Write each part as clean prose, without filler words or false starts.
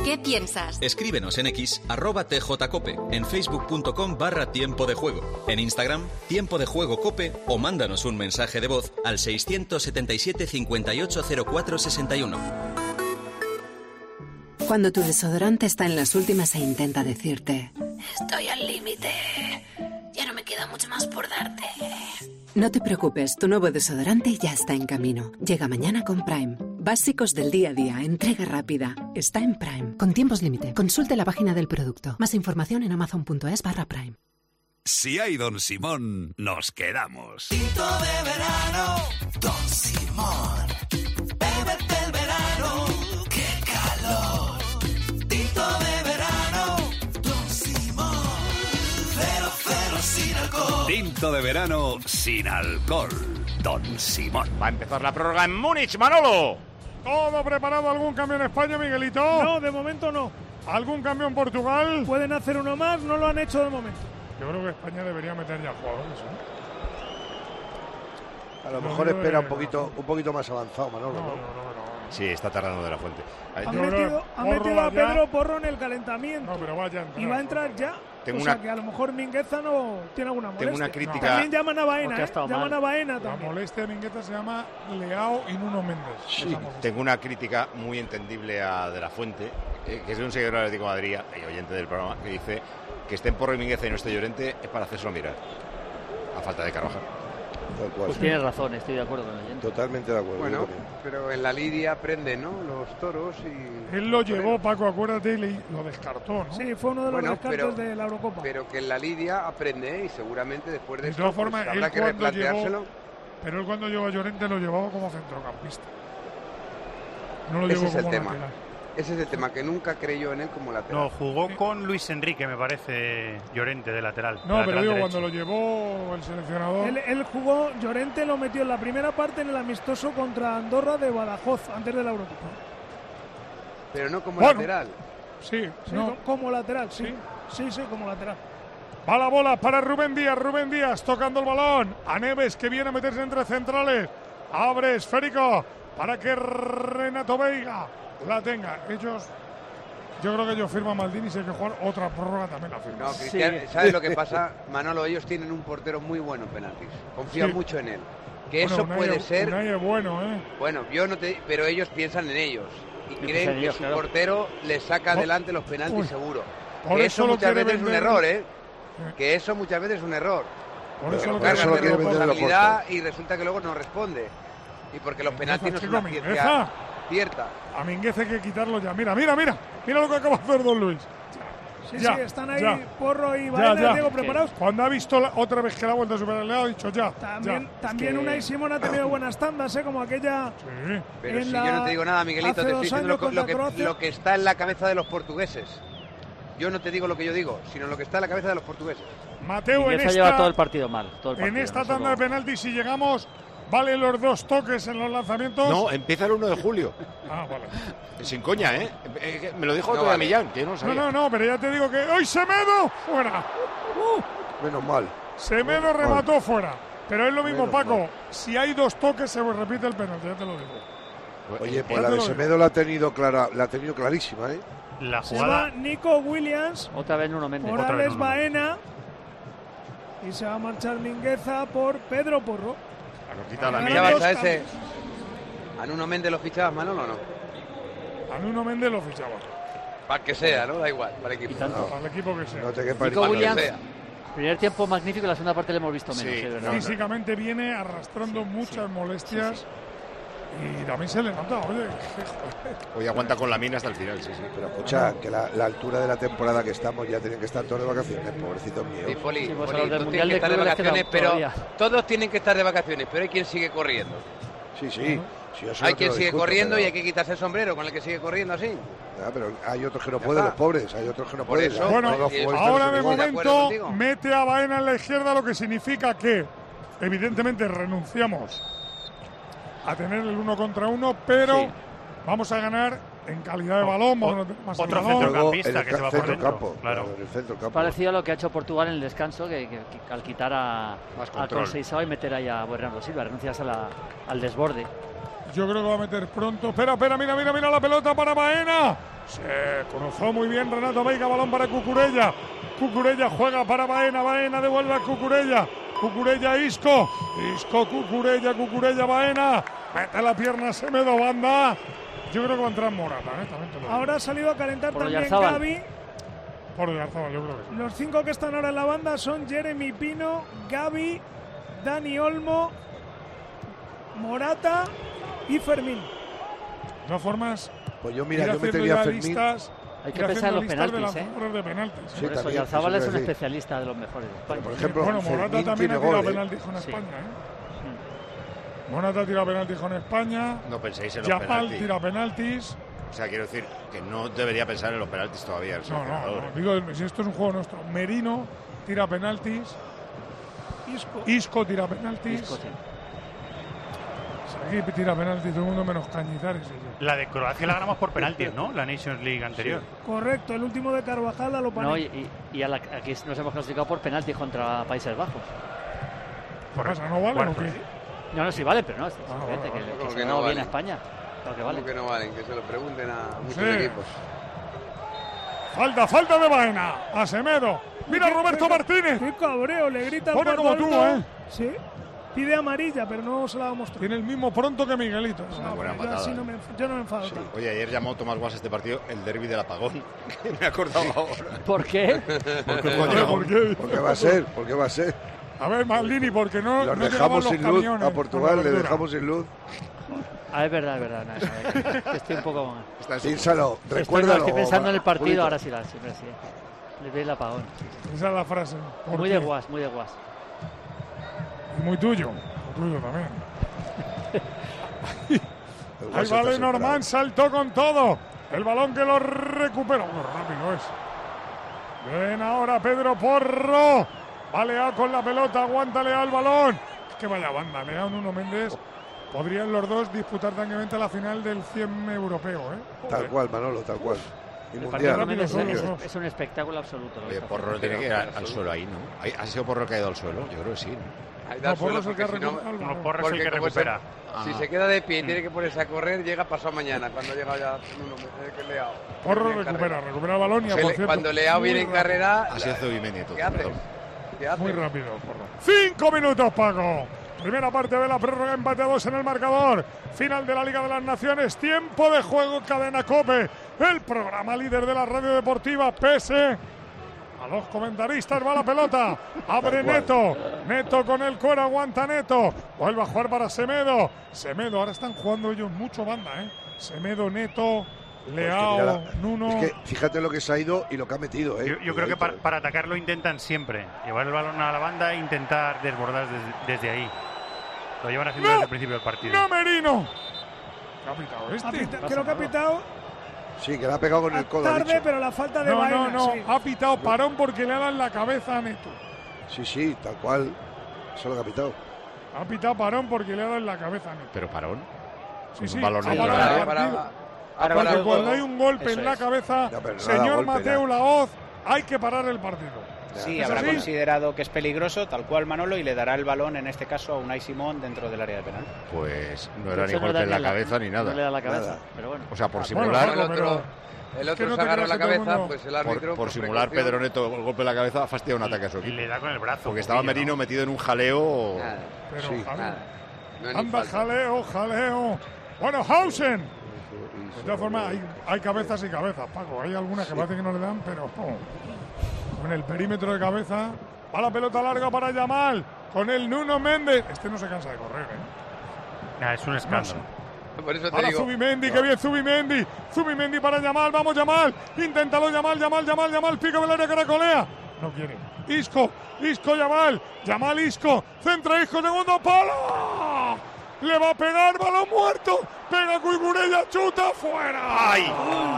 ¿Qué piensas? Escríbenos en X, @tjcope, en facebook.com/tiempo de juego, en Instagram, Tiempo de Juego Cope, o mándanos un mensaje de voz al 677 58 04 61. Cuando tu desodorante está en las últimas e intenta decirte: estoy al límite, ya no me queda mucho más por darte. No te preocupes, tu nuevo desodorante ya está en camino. Llega mañana con Prime. Básicos del día a día, entrega rápida. Está en Prime. Con tiempos límite. Consulte la página del producto. Más información en amazon.es/Prime. Si hay Don Simón, nos quedamos. Tinto de verano, Don Simón. Bébete el verano, qué calor. Tinto de verano, Don Simón. 0,0 sin alcohol. Tinto de verano sin alcohol. Don Simón. Va a empezar la prórroga en Múnich, Manolo. ¿Todo preparado? ¿Algún cambio en España, Miguelito? No, de momento no. ¿Algún cambio en Portugal? Pueden hacer uno más, no lo han hecho de momento. Yo creo que España debería meter ya jugadores, ¿eh? A lo mejor espera un poquito más avanzado, Manolo. No. Sí, está tardando de la Fuente. Ha metido a Pedro Porro en el calentamiento. No, pero vaya a entrar. Y va a entrar ya. Que a lo mejor Mingueza no tiene alguna molestia. Tengo una crítica. También llaman a Baena, llaman a Baena La también. molestia de Mingueza se llama Leao y Nuno Méndez. Sí. Tengo una crítica muy entendible a De la Fuente, que es un seguidor del Atlético de Madrid y oyente del programa, que dice que estén Porro y Mingueza y no esté Llorente es para hacérselo mirar. A falta de Carvajal. Pues tienes razón, estoy de acuerdo con el Totalmente de acuerdo. Bueno, pero en la lidia aprenden, ¿no? Los toros y... Él lo llevó, Paco, acuérdate, y lo descartó, ¿no? Sí, fue uno de los descartes de la Eurocopa. Pero que en la lidia aprende y seguramente después de De todas formas, habrá que replanteárselo. Pero él cuando llevó a Llorente lo llevaba como centrocampista. No lo Ese llevó es el como tema. lateral. Ese es el tema, que nunca creyó en él como lateral. No, jugó con Luis Enrique, me parece, Llorente de lateral. No, de pero lateral digo, derecho. cuando lo llevó el seleccionador... Él jugó, Llorente lo metió en la primera parte en el amistoso contra Andorra de Badajoz, antes de la Eurocopa. Pero no como lateral. Sí, como lateral, sí. Sí, como lateral. Va la bola para Rubén Díaz tocando el balón. A Neves, que viene a meterse entre centrales. Abre esférico para que Renato Veiga la tenga. Yo creo que ellos firman Maldini y si hay que jugar otra prórroga también la firman. No, Cristian, ¿sabes lo que pasa, Manolo? Ellos tienen un portero muy bueno en penaltis. Confían mucho en él. Que bueno, eso Unai, puede ser... Unai es bueno, ¿eh? Bueno, pero ellos piensan en ellos. Y creen que ellos, su portero les saca adelante los penaltis seguro. Por Que eso eso lo muchas quiere veces es un vender. error, ¿eh? Que eso muchas veces es un error. Por eso lo lo cargan de quiere vender responsabilidad y resulta que luego no responde. Y porque los penaltis no son una ciencia cierta. A Mingueza hay que quitarlo ya. Mira lo que acaba de hacer Don Luis. Sí, están ahí Porro y Baena, Diego, preparados. Cuando ha visto otra vez que la vuelta a superar, le ha dicho ya. También Unai Simón ha tenido buenas tandas, como aquella. Sí. Pero si yo no te digo nada, Miguelito, te estoy diciendo lo que está en la cabeza de los portugueses. Yo no te digo lo que yo digo, sino lo que está en la cabeza de los portugueses. Mateo, en esta lleva todo el partido mal. En esta tanda de penaltis, si llegamos, ¿vale los 2 toques en los lanzamientos? No, empieza el 1 de julio. Ah, vale. Sin coña, ¿eh? Me lo dijo todavía Millán, que yo no sabía. No, pero ya te digo que ¡hoy Semedo! ¡Fuera! Menos mal. Semedo remató fuera. Pero es lo mismo, Menos Paco. mal. Si hay 2 toques, se repite el penalti, ya te lo digo. Oye, pues la de Semedo la ha tenido clarísima, ¿eh? La Se jugada... va Nico Williams. Otra vez Nuno Méndez. Morales Baena. Y se va a marchar Mingueza por Pedro Porro. ¿Fichabas a ese? ¿A Nuno Méndez lo fichabas, Manolo, o no? A Nuno Méndez lo fichaba. Para que sea, ¿no? Da igual, para el equipo. Para el equipo que sea. No te quepa Nico Williams, primer tiempo magnífico, la segunda parte le hemos visto menos. Sí, físicamente viene arrastrando muchas molestias. Y también se le nota, oye. Hoy aguanta con la mina hasta el final, sí. Pero escucha, que la altura de la temporada que estamos ya tienen que estar todos de vacaciones, pobrecitos míos. Sí, Poli, Sí, pues Poli, los del tú Mundial tienes que de estar de Clubes vacaciones, pero todavía. todos tienen que estar de vacaciones, pero hay quien sigue corriendo. Sí. Eso Hay no te quien lo sigue discuto, corriendo pero... y hay que quitarse el sombrero con el que sigue corriendo así. Ya, pero hay otros que no pueden, los pobres, hay otros que no pueden. eso, Bueno, ahora de momento contigo. mete a Baena en la izquierda, lo que significa que evidentemente renunciamos a tener el 1 contra 1, pero vamos a ganar en calidad de balón, vamos a tener más otro el balón. centrocampista que se va por dentro. Campo, Claro. En el centro campo. Parecido a lo que ha hecho Portugal en el descanso, que al quitar a Conceição y meter ahí a Bernardo Silva, renuncias al desborde. Yo creo que va a meter pronto. Espera, mira la pelota para Baena. Se cruzó muy bien Renato Veiga, balón para Cucurella. Cucurella juega para Baena, Baena devuelve a Cucurella. Cucurella Isco, Isco Cucurella Baena. Mete la pierna Semedo, banda. Yo creo que va a entrar Morata, Ahora ha salido a calentar por también Oyarzabal. Gavi. Por Oyarzabal, yo creo que sí. Los 5 que están ahora en la banda son Jeremy Pino, Gavi, Dani Olmo, Morata y Fermín. De todas formas, pues yo metería a Fermín. Hay que pensar en los penaltis, de penaltis. Sí, por eso Oyarzabal es un especialista de los mejores de España. Por ejemplo, bueno, Morata Fermín también ha tiene tirado gol, penaltis con España, Morata tira penaltis con España. No penséis en los Yapal penaltis. tira penaltis. O sea, quiero decir que no debería pensar en los penaltis todavía. No. Digo, si esto es un juego nuestro. Merino tira penaltis. Isco tira penaltis. Isco, sí. Aquí tira penaltis todo el mundo menos Cañizares. La de Croacia la ganamos por penaltis, ¿no? La Nations League anterior. Sí. Correcto, el último de Carvajal a lo No, y aquí nos hemos clasificado por penaltis contra Países Bajos. ¿Qué pasa? ¿No vale o qué? No, sí vale, pero no. Es vale. que se no viene a España. Lo que vale. ¿Cómo que no valen? Que se lo pregunten a muchos Sí. equipos. Falta de Baena. A Semedo. Mira Roberto Martínez. Qué cabreo, le grita al Pone como tú, guardameta. Sí. Pide amarilla, pero no se la va a mostrar. Tiene el mismo pronto que Miguelito. Una buena Yo, patada. así yo no me enfado. Sí. Oye, ayer llamó Tomás Guas este partido el derbi del apagón. Me he acordado ahora. ¿Por qué? ¿Por qué? ¿Por qué va a ser? ¿Por qué va a ser? A ver, Maldini, porque no Los no dejamos sin luz camiones a Portugal, le dejamos sin luz. Es verdad. No, que estoy un poco más. Piénsalo, recuérdalo. Estoy pensando en el partido, Julito. ahora sí. Le ve el apagón. Esa es la frase. Muy de Guas. Y muy tuyo. Tuyo también. Ahí va Lenormand, saltó con todo. El balón que lo recupera. Muy rápido es. Ven ahora Pedro Porro. Va Leao con la pelota, aguanta Leao el balón. Es que vaya banda, Leao, Nuno Méndez. Podrían los dos disputar tranquilamente la final del 100 europeo, Tal cual, Manolo, tal cual. Y El mundial. partido es un espectáculo absoluto. Oye, Porro tiene que ir al suelo ahí, ¿no? ¿Ha sido Porro el que ha ido al suelo? Yo creo que sí, ¿no? No, Porro es el que Porro es el que recupera. Si se queda de pie y tiene que ponerse a correr, llega pasado mañana, cuando llega ya uno que Leao. Porro recupera el balón y O sea, cuando Leao viene en carrera... Así hace Zubimendi entonces. ¿Qué haces? ¿Qué haces? Muy rápido, Porro. 5 minutos, Paco. Primera parte de la prórroga, empate a 2 en el marcador. Final de la Liga de las Naciones. Tiempo de juego en Cadena COPE. El programa líder de la radio deportiva. Pese a los comentaristas, va la pelota. Abre Neto. Neto con el cuero, aguanta Neto. Vuelve a jugar para Semedo. Semedo, ahora están jugando ellos mucho banda, Semedo, Neto, Leao, Nuno. Es que fíjate lo que se ha ido y lo que ha metido, Yo creo que para atacarlo intentan siempre. Llevar el balón a la banda e intentar desbordar desde ahí. Lo llevan haciendo desde el principio del partido. ¡No, Merino! ¿Qué ha pitado este? Creo que ha pitado Sí, que le ha pegado con el codo. tarde, pero la falta de No, Baena. no, sí. ha pitado parón porque le ha dado en la cabeza a Neto. Sí, tal cual. Eso es lo que ha pitado. Ha pitado parón porque le ha dado en la cabeza a Neto. ¿Pero parón? Sí, sí. Un balón ha en parado la el partido. Porque cuando hay un golpe en la cabeza, No, pero no da señor golpe, Mateo ya. Laoz, hay que parar el partido. Sí, ¿Es habrá así? considerado que es peligroso, tal cual Manolo, y le dará el balón, en este caso, a Unai Simón dentro del área de penal. Pues no era ni Eso no golpe da en la ni cabeza ni nada. No le da la cabeza, Nada. pero bueno. O sea, por Bueno, simular, Paco, pero El es que otro no se te agarra creas la que todo el cabeza, mundo- pues el árbitro... por simular precaución. Pedro Neto el golpe en la cabeza ha fastidiado un ataque a su Y equipo. le da con el brazo. Porque estaba poquillo, Merino ¿no? metido en un jaleo. Nada, Pero Sí. jaleo. nada. No es ni Anda, falta. jaleo. Bueno, Hausen. De todas formas, hay cabezas y cabezas, Paco. Hay algunas que parece que no le dan, pero con el perímetro de cabeza. Va la pelota larga para Yamal. Con el Nuno Méndez. Este no se cansa de correr, Nah, es un escándalo. Por eso te Ahora digo... Zubimendi, que bien Zubimendi. Zubimendi para Yamal, vamos Yamal. Inténtalo Yamal. Pico del área, caracolea. No quiere. Isco, Yamal, Isco. Centra Isco, segundo palo. Le va a pegar, balón muerto. Pega Cucurella, chuta, fuera. ¡Ay!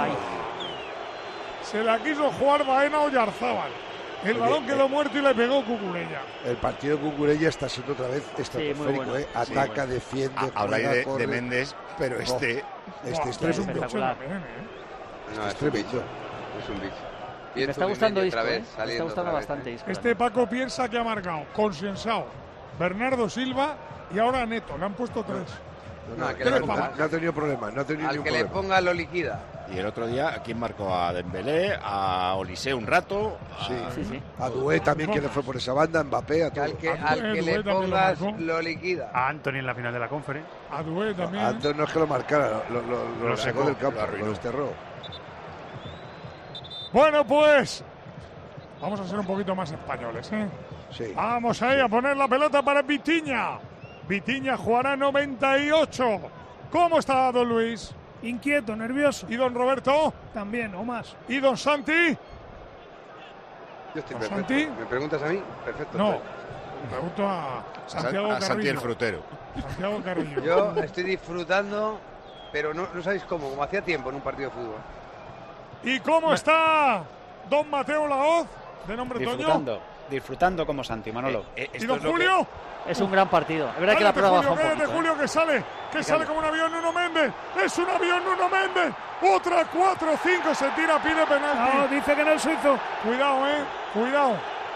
Se la quiso jugar Baena o Yarzábal. El balón quedó muerto y le pegó Cucurella. El partido de Cucurella está siendo otra vez estratosférico, bueno. Ataca, defiende, Habláis juega, de corre. Méndez, pero este... Este es Buah, es un tremendo. bicho también, No, Es es un tremendo. bicho. Es un bicho. Y Me el está gustando Zubimendi Isco, otra vez, Me está saliendo gustando otra vez, bastante Isco. Este Paco piensa que ha marcado Consensao, Bernardo Silva y ahora Neto. Le han puesto 3. No, que No, le no, ponga- no ha tenido problemas, no ha tenido Al ningún que le problema. ponga lo liquida. Y el otro día, ¿a quién marcó? A Dembélé, a Olise un rato. Sí. A Doué también, que le fue por esa banda, Mbappé, a todo. Al que le pongas lo liquida. A Anthony en la final de la Conference. A Doué también. A Anthony no es que lo marcara, lo sacó del campo, lo desterró. Bueno, pues vamos a ser un poquito más españoles, ¿eh? Sí. Vamos ahí a poner la pelota para Vitinha. Vitinha jugará 98. ¿Cómo está don Luis? Inquieto, nervioso. ¿Y don Roberto? También, o más. ¿Y don Santi? Yo estoy perfecto. ¿Santi? ¿Me preguntas a mí? Perfecto. No. Pregunto a Santiago Carrillo. Santi el frutero. Santiago Carrillo. Yo estoy disfrutando, pero no sabéis cómo, como hacía tiempo en un partido de fútbol. ¿Y cómo está don Mateo Laoz, de nombre Toño? Disfrutando como Santi, Manolo. ¿Y don Julio? Es un gran partido. Es verdad que la prueba baja un poquito. Julio, que sale como un avión Nuno Méndez. Es un avión Nuno Méndez. Otra 4-5, se tira, pide penalti. No, dice que no es suizo. Cuidado, cuidado.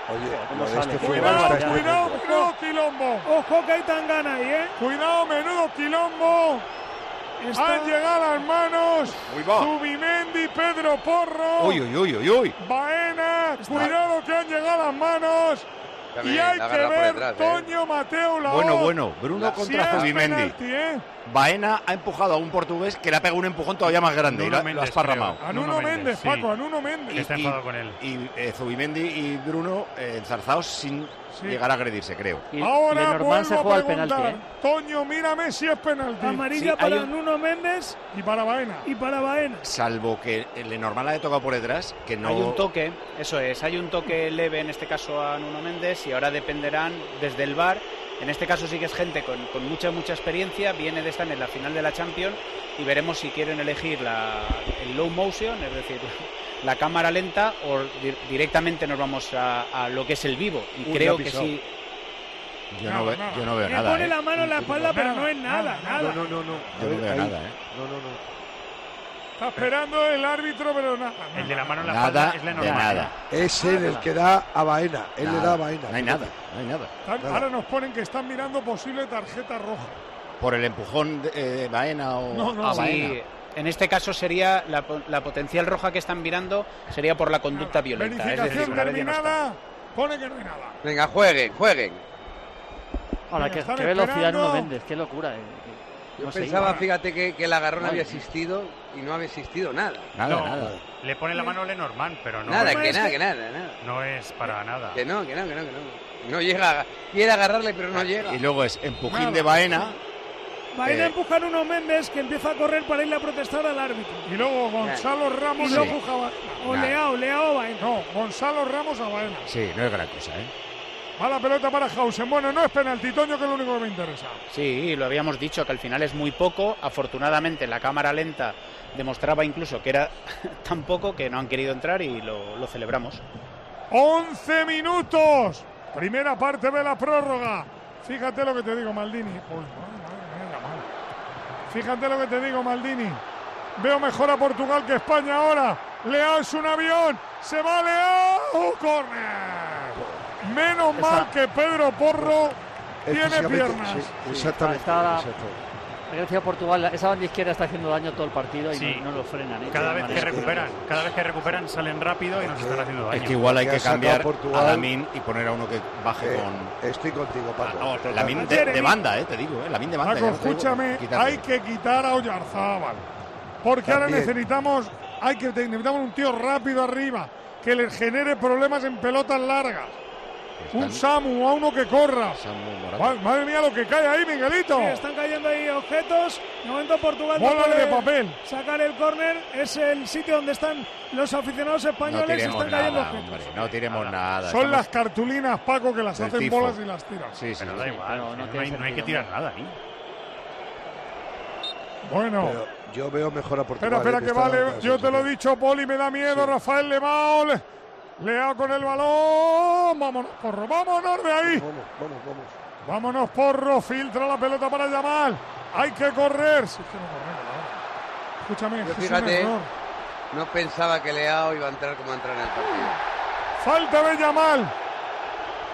Oye, cuidado, menudo quilombo. Ojo que hay Tangana ahí, Cuidado, menudo quilombo. Han llegado las manos. Zubimendi, Pedro Porro. Uy. Baena, cuidado que han llegado las manos. También, y hay que ver detrás, Toño Mateo Laoz. Bueno. Bruno contra Zubimendi. Baena ha empujado a un portugués que le ha pegado un empujón todavía más grande y lo ha esparramado. A Nuno Méndez, Paco, a Nuno Méndez. Está enfadado con él. Y Zubimendi y Bruno enzarzados sin llegar a agredirse, creo. Ahora Lenormand se juega el penalti. Toño, mírame si es penalti. Amarilla para Nuno Méndez y para Baena. Salvo que Lenormand la haya tocado por detrás, que no... Hay un toque, eso es, hay un toque leve en este caso a Nuno Méndez y ahora dependerán desde el VAR. En este caso sí que es gente con mucha experiencia, viene de estar en la final de la Champions y veremos si quieren elegir el low motion, es decir, la cámara lenta, o directamente nos vamos a lo que es el vivo. Y creo que sí. Yo no veo nada. Le pone la mano en la espalda, pero no es nada. No. Yo no veo nada, No. Está esperando el árbitro, pero nada. El de la mano en la espalda es Lenormand. Nada. Es él el que da a Baena. Él le da a Baena. No hay nada. Ahora nos ponen que están mirando posible tarjeta roja. ¿Por el empujón de Baena o...? No. Sí, en este caso sería la potencial roja que están mirando, sería por la conducta violenta. Verificación terminada. Pone que no hay nada. Venga, jueguen. Ahora, qué velocidad Nuno Méndez, qué locura. Yo pensaba, fíjate, que el agarrón había existido y no había existido nada. Nada. Le pone la mano Lenormand, pero no. Nada. No es para nada. Que no. No llega. Quiere agarrarle, pero no llega. Y luego es empujín de Baena. Baena empuja a Nuno Méndez, que empieza a correr para irle a protestar al árbitro. Y luego Gonzalo Ramos empuja a Baena. O Leao Baena. No, Gonzalo Ramos a Baena. Sí, no es gran cosa, Va la pelota para Hausen. Bueno, no es penalti, Toño, que es lo único que me interesa. Sí, lo habíamos dicho, que al final es muy poco. Afortunadamente la cámara lenta demostraba incluso que era tan poco que no han querido entrar y lo celebramos. 11 minutos. Primera parte de la prórroga. Fíjate lo que te digo, Maldini. Fíjate lo que te digo, Maldini. Veo mejor a Portugal que España ahora. Leao es un avión. Se va Leao. ¡Córner! Menos mal que Pedro Porro tiene piernas. Sí, exactamente. Grecia-Portugal, esa banda izquierda está haciendo daño todo el partido y no lo frenan. Cada vez que recuperan salen rápido y nos están haciendo daño. Es que igual hay que cambiar a Lamine y poner a uno que baje con... Estoy contigo, Paco. Lamine de banda, te digo, Lamine de banda. Paco, escúchame, hay que quitar a Oyarzábal. Porque ahora necesitamos un tío rápido arriba, que les genere problemas en pelotas largas. Un Samu, a uno que corra. Madre mía lo que cae ahí, Miguelito. Sí, están cayendo ahí objetos. De momento Portugal bola de papel. Sacar el córner. Es el sitio donde están los aficionados españoles. No están cayendo nada, objetos. hombre, no tiremos nada. Son las cartulinas, Paco, que las hacen bolas y las tiran. Sí, pero da igual, no hay que tirar nada ahí. Bueno. Pero yo veo mejor a Portugal. Espera, que vale. Yo te lo he dicho, Poli, me da miedo. Sí. Rafael Leao. Leao con el balón. Vámonos, Porro. Vámonos de ahí. Vamos. Vámonos, Porro. Filtra la pelota para Yamal. Hay que correr. Sí, es que no corremos. Escúchame. Fíjate, no pensaba que Leao iba a entrar como a entrar en el partido. Falta de Yamal.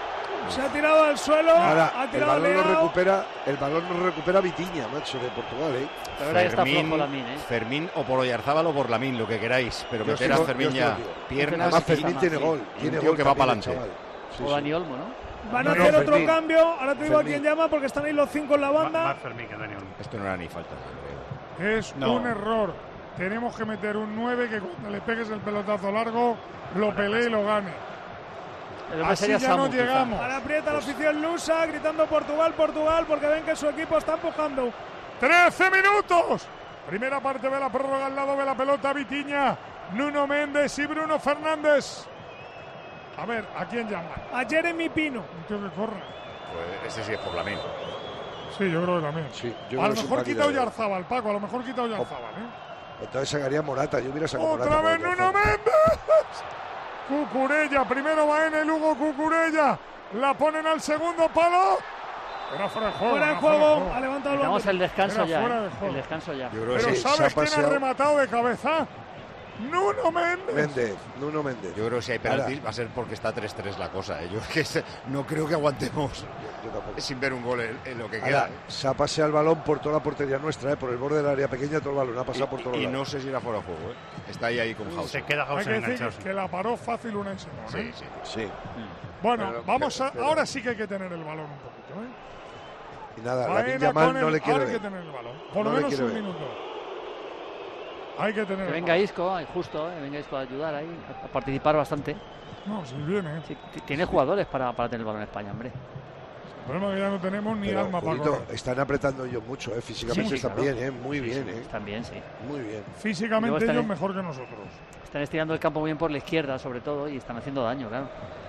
Se ha tirado al suelo, Ahora, ha el tirado balón Leao. el balón lo recupera Vitinha, macho, de Portugal, ¿eh? Pero ahora está flojo Lamín, ¿eh? Fermín o por Oyarzábal o por Lamín, lo que queráis. Pero Yo meter a sigo- Fermín yo ya sigo, tío. piernas. Además, Fermín tiene sí. gol. Un Tiene tío gol que va también, para el adelante. chaval. Sí, O sí. Dani Olmo, ¿no? Van a No, hacer otro Fermín. cambio. Ahora te digo a Fermín. quién llama porque están ahí los 5 en la banda. Más Fermín que Dani Olmo. Esto no era ni falta. Es No. un error. Tenemos que meter un 9 que cuando le pegues el pelotazo largo lo pelee y lo gane. El hombre Así sería ya Samu, no quizá. llegamos. Ahora aprieta la afición lusa gritando Portugal, Portugal, porque ven que su equipo está empujando. 13 minutos. Primera parte de la prórroga, al lado de la pelota Vitinha, Nuno Méndez y Bruno Fernández. A ver, ¿a quién llaman? A Jeremy Pino. Un tío que corre. Pues ese sí es por Lamín. Sí, yo creo que también. Sí, yo A creo lo que es un mejor máquina quita de- Oyarzábal, Paco, a lo mejor quita Oyarzábal, ¿eh? Entonces sacaría Morata, yo hubiera sacado Otra Morata. vez por Nuno Oyarzábal. Méndez. Cucurella, primero va en el Hugo Cucurella. La ponen al segundo palo. Era fuera de juego. Fuera de era juego, ha levantado el Damos balón. el descanso Era ya. fuera de ¿eh? juego. El descanso ya. Yo creo que Pero sí. se ha ¿sabes quién ha paseado. rematado de cabeza? Nuno Méndez. Nuno Méndez. Yo creo que si hay penaltis va a ser porque está 3-3 la cosa. Yo no creo que aguantemos Yo tampoco. sin ver un gol en lo que Ahora, queda. se ha paseado el balón por toda la portería nuestra, por el borde del área pequeña, todo el balón ha pasado por todos Y lados. no sé si era fuera de juego. Está ahí con Se Hauser. queda Hay que Hauser decir enganchado. que la paró fácil Unai Simón, ¿eh? Sí, sí. Sí. Bueno, Pero- vamos a, pero- ahora sí que hay que tener el balón un poquito, ¿eh? Y nada, la Faena Yamal con no el- le quiere ahora hay que ver. tener el balón. Por No lo le menos quiere un ver. minuto. Hay que tener Que el venga balón. Isco, justo, venga Isco a ayudar ahí, a participar bastante. No, si viene. Sí, tiene jugadores para tener el balón en España, hombre. El problema es que ya no tenemos ni Pero, alma para Julito, correr. están apretando ellos mucho, físicamente Sí, están claro. bien, muy Sí, bien, sí, están bien, sí. muy bien. Físicamente Luego están ellos en- mejor que nosotros. Están estirando el campo bien por la izquierda, sobre todo, y están haciendo daño, claro.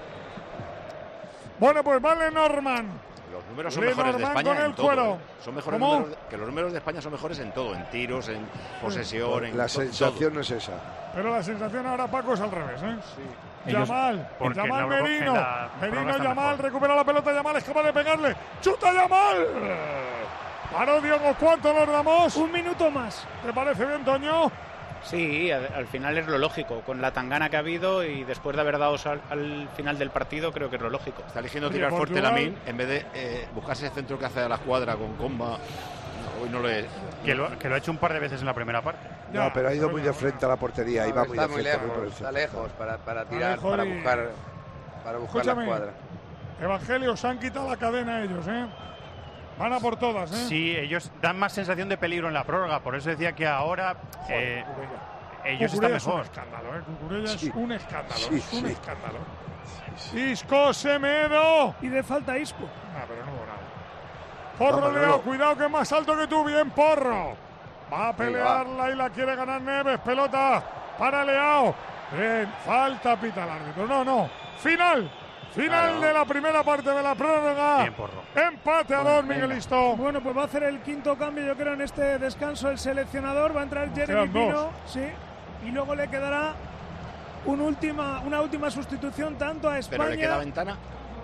Bueno, pues vale Norman. Los números son Lenormand mejores de España con el en todo. cuero. Son mejores ¿Cómo? números que los números de España son mejores en todo, en tiros, en posesión, en La todo. sensación no es esa. Pero la sensación ahora, Paco, es al revés, ¿eh? Ellos- Yamal, porque Yamal en la Euro- Merino, en la Merino prórroga está Yamal, mejor. recupera la pelota, Yamal es capaz de pegarle, ¡chuta Yamal! Paró Diego, ¿cuánto nos damos? Un minuto más. ¿Te parece bien, Toño? Sí, al final es lo lógico. Con la tangana que ha habido y después de haber dado al final del partido, creo que es lo lógico. Está eligiendo Oye, tirar fuerte Portugal- Lamín en vez de buscarse el centro que hace a la escuadra con Comba. Hoy no le. Que lo ha hecho un par de veces en la primera parte. No, pero ha ido muy de frente a la portería, No, iba muy de está muy frente. muy por lejos, el está centro. lejos para tirar, lejos para y- buscar la Escúchame. escuadra. Evangelio, se han quitado la cadena ellos, ¿eh? Van a por todas, ¿eh? Sí, ellos dan más sensación de peligro en la prórroga, por eso decía que ahora ellos están Cucurella es un mejor. escándalo, ¿eh? Cucurella Sí. es un escándalo, Sí, es un sí. escándalo. Isco Semedo. Y de falta Isco. Ah, pero no hubo nada. Porro, Vamos, Leo, Leo. cuidado que es más alto que tú, bien Porro. Va a pelearla y la quiere ganar Neves, pelota para Leao. Bien, falta pita el árbitro. No. Final Claro. de la primera parte de la prórroga. Bien, Porro. Empate a dos, Miguelisto. Bueno, pues va a hacer el quinto cambio, yo creo, en este descanso el seleccionador. Va a entrar Jeremy quedan dos. Pino, sí, y luego le quedará una última sustitución tanto a España. Pero le queda ventana.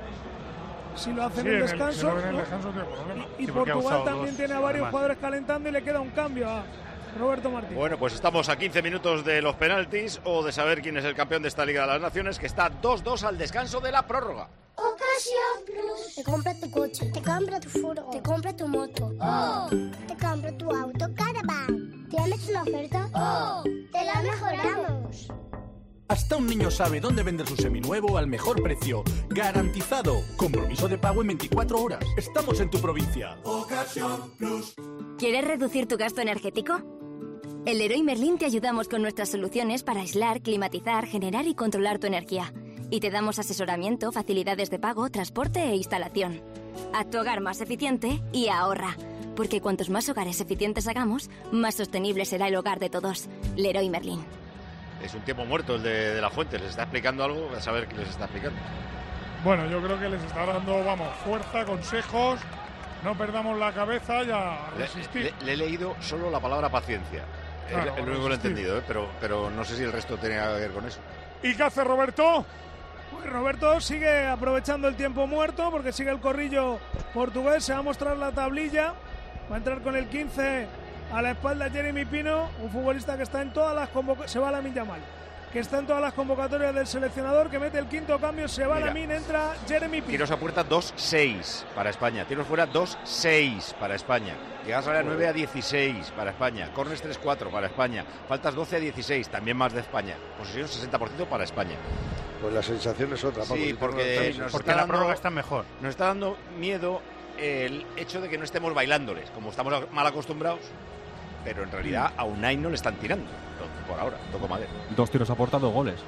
Si lo hace Sí, en el en descanso. si lo ven en el ¿no? descanso tiene problema. Y Sí, porque ha Portugal usado también dos, tiene a varios además. jugadores calentando y le queda un cambio a Roberto Martínez. Bueno, pues estamos a 15 minutos de los penaltis o de saber quién es el campeón de esta Liga de las Naciones, que está 2-2 al descanso de la prórroga. Ocasión Plus. Te compra tu coche, te compra tu furgo, te compra tu moto. Te compra tu auto Caravan. ¿Tienes una oferta? Te la mejoramos. Hasta un niño sabe dónde vender su seminuevo al mejor precio. ¡Garantizado! Compromiso de pago en 24 horas. Estamos en tu provincia. Ocasión Plus. ¿Quieres reducir tu gasto energético? En Leroy Merlin te ayudamos con nuestras soluciones para aislar, climatizar, generar y controlar tu energía. Y te damos asesoramiento, facilidades de pago, transporte e instalación. Haz tu hogar más eficiente y ahorra. Porque cuantos más hogares eficientes hagamos, más sostenible será el hogar de todos. Leroy Merlin. Es un tiempo muerto el de la Fuente. ¿Les está explicando algo? A saber qué les está explicando. Bueno, yo creo que les está dando, fuerza, consejos. No perdamos la cabeza y a resistir. Le he leído solo la palabra paciencia. Claro, el único que lo he resistir. entendido, pero no sé si el resto tiene algo que ver con eso. ¿Y qué hace Roberto? Pues Roberto sigue aprovechando el tiempo muerto porque sigue el corrillo portugués. Se va a mostrar la tablilla. Va a entrar con el 15 a la espalda Jeremy Pino, un futbolista que está en todas las convocatorias. Se va a Lamine Yamal. que está en todas las convocatorias del seleccionador, que mete el quinto cambio, se va Lamine, entra Jeremy Pino. Tiros a puerta 2-6 para España. Tiros fuera 2-6 para España. Llegas a la 9-16 para España. Corners 3-4 para España. Faltas 12-16, también más de España. Posesión 60% para España. Pues la sensación es otra, Paco. Sí, porque la prórroga está mejor. Nos está dando miedo el hecho de que no estemos bailándoles, como estamos mal acostumbrados, pero en realidad a Unai no le están tirando. Por ahora, toco madera. 2 tiros a puerta, 2 goles.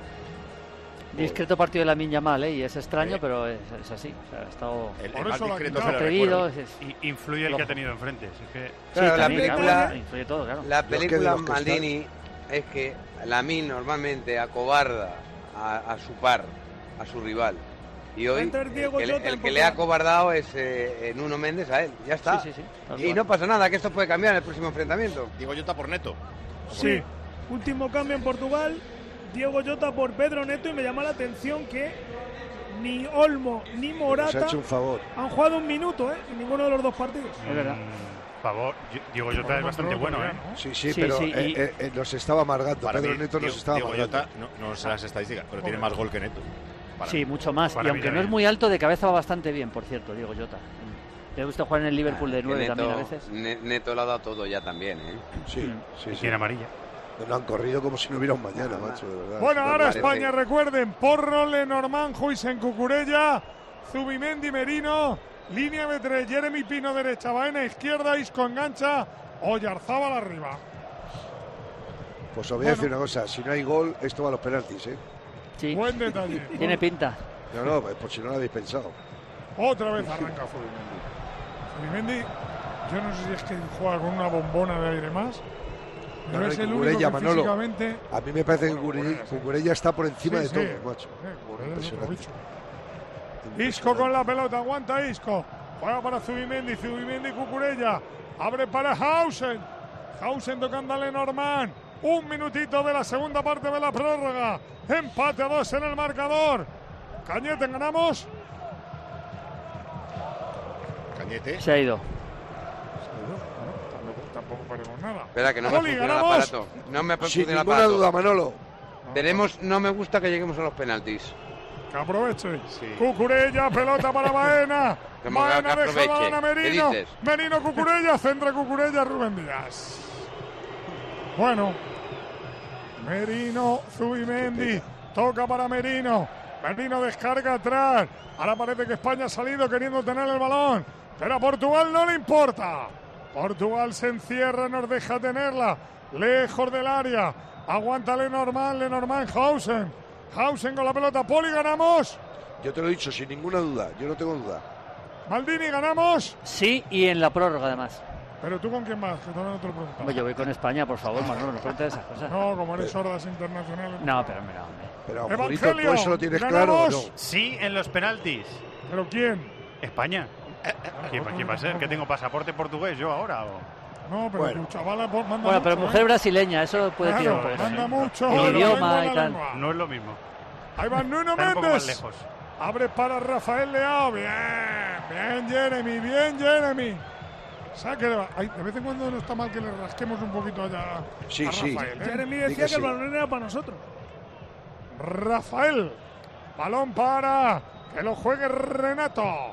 Discreto partido de Lamine Yamal, y es extraño, pero es así. O sea, ha estado más discreto, atrevido. Influye el que ha tenido enfrente. Es que... Claro, sí, la también, película, influye todo, claro. La película Maldini es que Lamine normalmente acobarda a su par, a su rival. Y hoy el que le ha acobardado es Nuno Méndez a él. Ya está. Sí. Y no pasa nada, que esto puede cambiar en el próximo enfrentamiento. Diego Jota por Neto. Sí, último cambio en Portugal, Diego Jota por Pedro Neto, y me llama la atención que ni Olmo ni Morata se ha hecho un favor. Han jugado un minuto, en ninguno de los dos partidos. Es verdad. Favor, Diego Jota es bastante bueno, Sí, pero nos estaba amargando. Pedro Neto nos estaba Diego amargando. Jota, no sé las estadísticas, pero tiene más gol que Neto. Sí, mucho más. Y aunque no es muy alto, de cabeza va bastante bien, por cierto, Diego Jota. Le gusta jugar en el Liverpool de 9 también a veces. Neto lo ha dado todo ya también, Sí. Tiene amarilla. Lo han corrido como si no hubiera un mañana, macho, de verdad. Bueno, ahora España, recuerden, Porro, Lenormand, Huijsen, Cucurella, Zubimendi, Merino, línea de 3, Jeremy Pino derecha, Baena izquierda, Isco engancha, Oyarzábal arriba. Pues os voy a decir una cosa, si no hay gol, esto va a los penaltis, ¿eh? Sí. Buen detalle. Tiene pinta. No, pues si no lo habéis pensado. Otra vez arranca Zubimendi. Yo no sé si es que juega con una bombona de aire más. Pero es el único que físicamente... A mí me parece que Cucurella está por encima de todo, macho. Isco con la pelota, aguanta Isco. Juega para Zubimendi, Cucurella. Abre para Hausen. Hausen tocando a Lenormand. Un minutito de la segunda parte de la prórroga. Empate a 2 en el marcador. Cañete, ¿ganamos? Cañete. Se ha ido. Tampoco perdemos nada. Espera, que no me funciona el aparato. No me funciona el aparato. Sin ninguna duda, Manolo. No me gusta que lleguemos a los penaltis. Que aproveche. Sí. Cucurella, pelota para Baena. Baena deja balón a Merino. Merino, Cucurella, centra Cucurella, Rubén Díaz. Bueno. Merino, Zubimendi. Toca para Merino. Merino descarga atrás. Ahora parece que España ha salido queriendo tener el balón. Pero a Portugal no le importa. Portugal se encierra, nos deja tenerla. Lejos del área. Aguanta Lenormand, Hausen con la pelota. Poli, ¿ganamos? Yo te lo he dicho, sin ninguna duda. Yo no tengo duda. Maldini, ¿ganamos? Sí, y en la prórroga además. ¿Pero tú con quién vas? Que todavía no te lo preguntaba. Yo voy con España, por favor, Manolo, no preguntes esas cosas. No, como eres sordas internacionales. No, pero mira, hombre. Pero, Julito, ¿tú eso lo tienes claro o no? Sí, en los penaltis. ¿Pero quién? España. ¿Quién va a ser? ¿Que tengo pasaporte portugués yo ahora? No, pero tu chavala manda bueno, pero mucho, mujer brasileña, eso puede tirar un poco. Manda mucho. El idioma y tal. No es lo mismo. Ahí va Nuno Méndez. Abre para Rafael Leao. Bien, Jeremy. Saque de vez en cuando no está mal que le rasquemos un poquito allá a Rafael. Jeremy decía que el balón era para nosotros. Rafael. Balón para que lo juegue Renato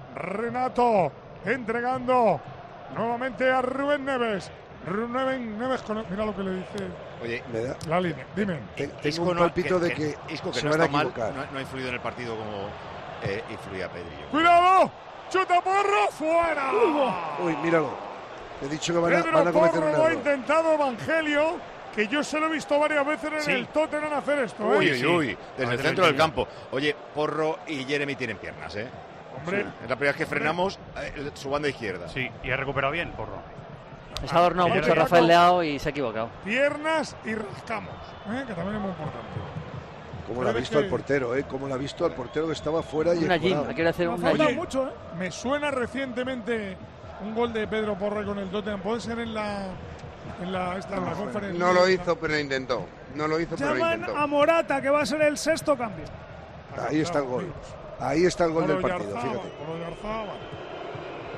entregando nuevamente a Rubén Neves. Neves mira lo que le dice. Oye, la línea. Dime. Tengo un palpito de que Isco, que se no van a está equivocar. mal, no ha influido en el partido como influía Pedrillo. ¡Cuidado! ¡Chuta Porro! ¡Fuera! Uy, míralo. Te he dicho que van a cometer Porro un lo ha error. intentado Evangelio, que yo se lo he visto varias veces en el Tottenham hacer esto. Uy, desde el centro del campo. Oye, Porro y Jeremy tienen piernas, Hombre. Sí. Es la primera vez que frenamos su banda izquierda. Sí, y ha recuperado bien, Porro. Se ha adornado mucho Rafael Leao y se ha equivocado. Piernas y rascamos, que también es muy importante. Como lo ha visto el portero, Como lo ha visto el portero que estaba fuera y una gym, quiere hacer una gym. Mucho, Me suena recientemente un gol de Pedro Porro con el Tottenham. Puede ser en la conferencia. No lo hizo, pero intentó. Llaman a Morata, que va a ser el sexto cambio. Ahí está el gol. Ahí está el gol del partido, fíjate.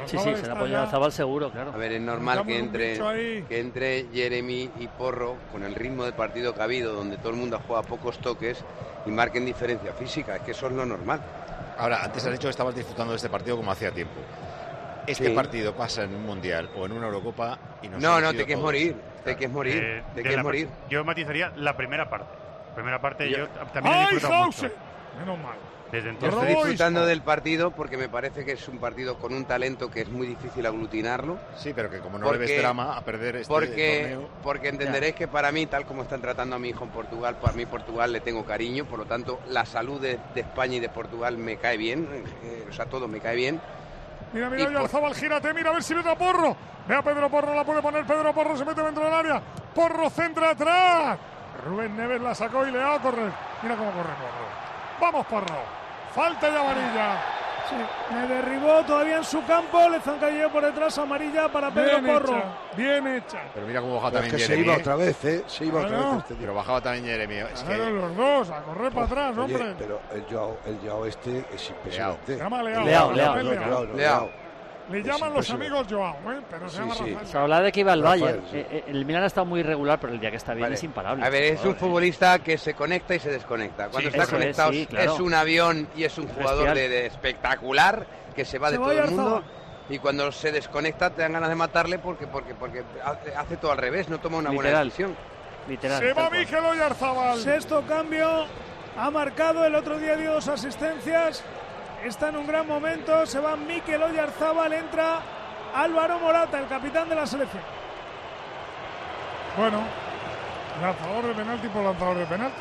Sí, se le apoya a Zabal seguro, claro. A ver, es normal que entre Jeremy y Porro con el ritmo de partido que ha habido, donde todo el mundo juega pocos toques y marquen diferencia física. Es que eso es lo normal. Ahora, antes has dicho que estabas disfrutando de este partido como hacía tiempo. Este partido pasa en un Mundial o en una Eurocopa y no, te quieres morir. Te quieres morir. Yo matizaría la primera parte. La primera parte yo también he disfrutado mucho. Menos mal. Desde entonces estoy disfrutando del partido porque me parece que es un partido con un talento que es muy difícil aglutinarlo. Sí, pero que como no le ves drama a perder este torneo. Porque entenderéis que para mí, tal como están tratando a mi hijo en Portugal, para mí Portugal le tengo cariño, por lo tanto la salud de España y de Portugal me cae bien, o sea, todo me cae bien. Mira, Oyarzabal, gírate, mira a ver si mete a Porro. Ve a Pedro Porro, la puede poner Pedro Porro, se mete dentro del área. Porro centra atrás. Rubén Neves la sacó y le va a correr. Mira cómo corre Porro. Vamos, Porro. Falta de amarilla. Sí, me derribó todavía en su campo. Le zancalló por detrás, amarilla para Pedro Porro. Bien hecha. Pero mira cómo baja también Jeremy. Se iba otra vez, Se iba otra vez este tío. Pero bajaba también Jeremy. Es que... los dos a correr para atrás, hombre. Pero el Joao este es impresionante. Se llama Leao. Le llaman los amigos Joao, pero se llama Rafael. Se habla de que iba al Bayern. El Milan ha estado muy irregular, pero el día que está bien es imparable. A ver, es un futbolista que se conecta y se desconecta. Cuando está conectado es un avión y es un jugador de espectacular que se va de todo el mundo. Y cuando se desconecta te dan ganas de matarle porque hace todo al revés, no toma una buena decisión. Se va Mikel Oyarzabal. Sexto cambio, ha marcado, el otro día dio 2 asistencias. Está en un gran momento, se va Mikel Oyarzabal, entra Álvaro Morata, el capitán de la selección. Bueno, lanzador de penalti por lanzador de penaltis.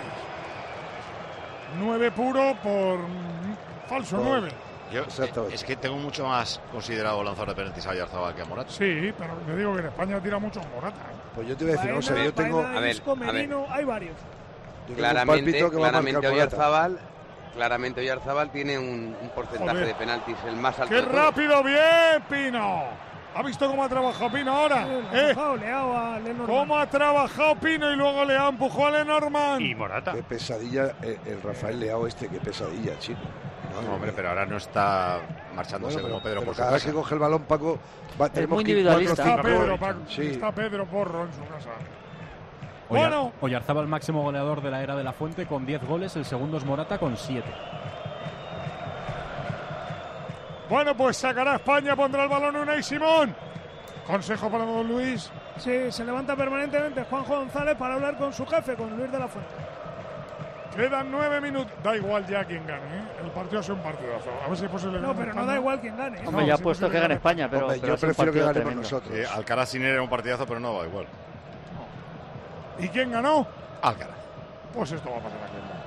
9 puro por falso 9. Yo es que tengo mucho más considerado lanzador de penaltis a Oyarzabal que a Morata. Sí, pero te digo que en España tira mucho Morata. Pues yo te voy a decir, yo tengo... A ver. Hay varios. Claramente Oyarzabal tiene un porcentaje de penaltis el más alto. ¡Qué rápido! ¡Bien, Pino! ¿Ha visto cómo ha trabajado Pino ahora? ¿Cómo ha trabajado Pino y luego Leao empujó a Lenormand? Y Morata. Qué pesadilla el Rafael Leao qué pesadilla, chico. No, hombre, pero ahora no está marchándose como Pedro por su cada casa. vez que coge el balón, Paco, es muy individualista. Está Pedro Porro en su casa. Bueno, Oyarzabal, máximo goleador de la era de la Fuente con 10 goles, el segundo es Morata con 7. Bueno, pues sacará España, pondrá el balón Unai Simón. Consejo para don Luis. Sí, se levanta permanentemente Juanjo González para hablar con su jefe, con Luis de la Fuente. Quedan 9 minutos. Da igual ya quien gane, El partido es un partidazo. A ver si es posible. No, pero no da igual quien gane. Hombre, ya ha puesto que gane España, pero yo prefiero que ganemos nosotros. Alcaraz sin era un partidazo, pero no da igual. ¿Y quién ganó? Alcaraz. Pues esto va a pasar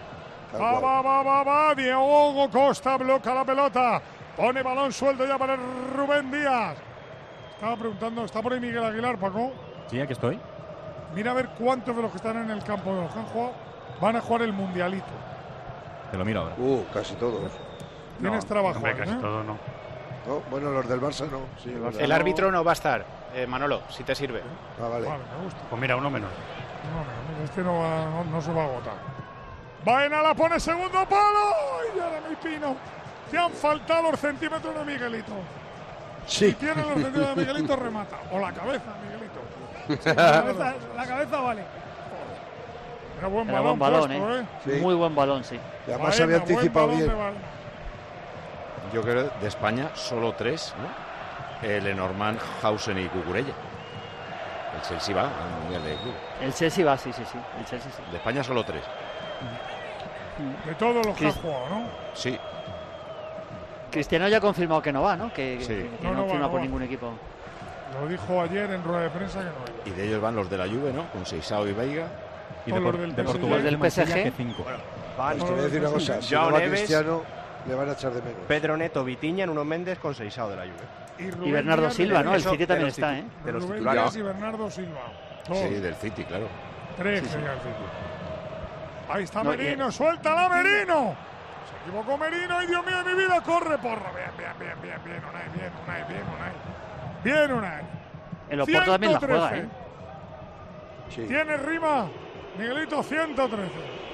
aquí. Va. Diego Costa bloquea la pelota. Pone balón suelto ya para Rubén Díaz. Estaba preguntando, ¿está por ahí Miguel Aguilar, Paco? Sí, aquí estoy. Mira a ver cuántos de los que están en el campo de los que han jugado van a jugar el Mundialito. Te lo miro ahora. Casi todos. Tienes trabajo. Casi todo no. No, bueno, los del Barça no. Sí, el árbitro no va a estar, Manolo, si te sirve. Vale. Me gusta. Pues mira, uno menos. Este no se va a agotar. Baena la pone segundo palo. Y Jeremy Pino. Te han faltado los centímetros de Miguelito. Sí. Si tiene los centímetros de Miguelito, remata. O la cabeza, Miguelito. Sí, la cabeza vale. Era buen balón puesto, Sí. Muy buen balón, sí. Y además se había anticipado bien. Yo creo de España solo 3, ¿no? Lenormand, Hausen y Cucurella. El Chelsea va al Mundial de Club. El Chelsea va, sí. El Chelsea sí. De España solo 3. De todos los que ha jugado, ¿no? Sí. Cristiano ya ha confirmado que no va, ¿no? Que no firma por ningún equipo. Lo dijo ayer en rueda de prensa que no iba. Y de ellos van los de la Juve, ¿no? Con Seixao y Veiga. Y de Portugal del PSG. 5. Te voy a decir una cosa. Si no va Cristiano, le van a echar de menos. Pedro Neto, Vitiña, Nuno Méndez con Seixao de la Juve. Y Bernardo Silva, ¿no? El City también está, De los Rubén titulares. Díaz y Bernardo Silva. Sí, del City, claro. 3 el City. Ahí está Merino, suéltala Merino. Se equivocó Merino, y Dios mío de mi vida, corre Porro. Bien, Unai. En los Porto también la juega, Sí. Tiene rima, Miguelito, 113.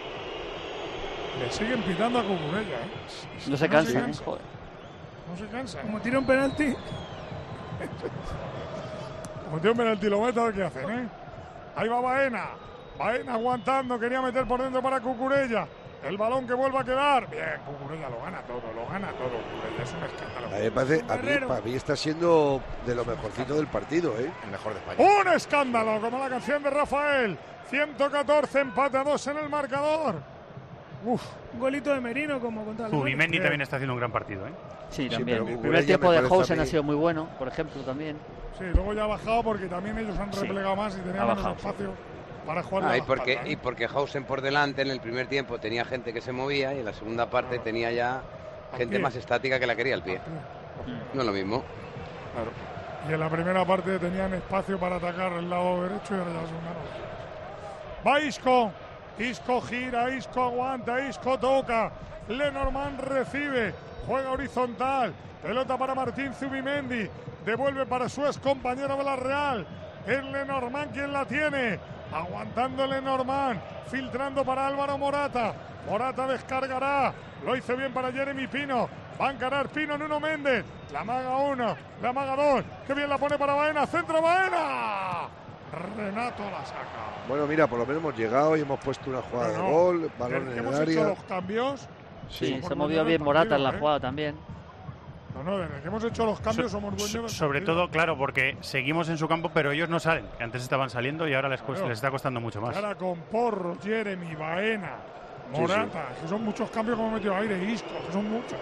Le siguen pitando a Cucurella, No se cansa, Joder. No se cansa. Como tira un penalti. Metió un penaltilómetro, a ver qué hacen, ¿eh? Ahí va Baena. Baena aguantando, quería meter por dentro para Cucurella. El balón que vuelve a quedar. Bien, Cucurella lo gana todo, Cucurella. Es un escándalo. A mí me parece, para mí está siendo de lo mejorcito del partido, ¿eh? El mejor de España. Un escándalo, como la canción de Rafael. 114, empate a 2 en el marcador. Uf, un golito de Merino como contra el Zubimendi también está haciendo un gran partido, ¿eh? Sí, también. El primer tiempo de Hausen ha sido muy bueno, por ejemplo, también. Sí, luego ya ha bajado porque también ellos han replegado más y tenían menos espacio para jugar. Y porque Hausen por delante en el primer tiempo tenía gente que se movía y en la segunda parte tenía ya gente más estática que la quería al pie. No es lo mismo. Claro. Y en la primera parte tenían espacio para atacar el lado derecho y ahora ya son menos. Va Isco. Isco gira, Isco aguanta, Isco toca. Lenormand recibe. Juega horizontal. Pelota para Martín Zubimendi. Devuelve para su ex compañero de la Real. Es Lenormand quien la tiene. Aguantando Lenormand. Filtrando para Álvaro Morata. Morata descargará. Lo hizo bien para Jeremy Pino. Va a encarar Pino, Nuno Méndez. La maga 1, la maga 2. Qué bien la pone para Baena. Centro Baena. Renato la saca. Bueno, mira, por lo menos hemos llegado y hemos puesto una jugada de gol. Balón en el hemos área. Hecho los cambios. Sí, se movió bien Morata en la jugada también. No, desde que hemos hecho los cambios somos dueños. Sobre todo, claro, porque seguimos en su campo, pero ellos no salen. Que antes estaban saliendo y ahora les está costando mucho más. Ahora con Porro, Jeremy, Baena, Morata, que son muchos cambios que hemos metido aire, Isco, que son muchos.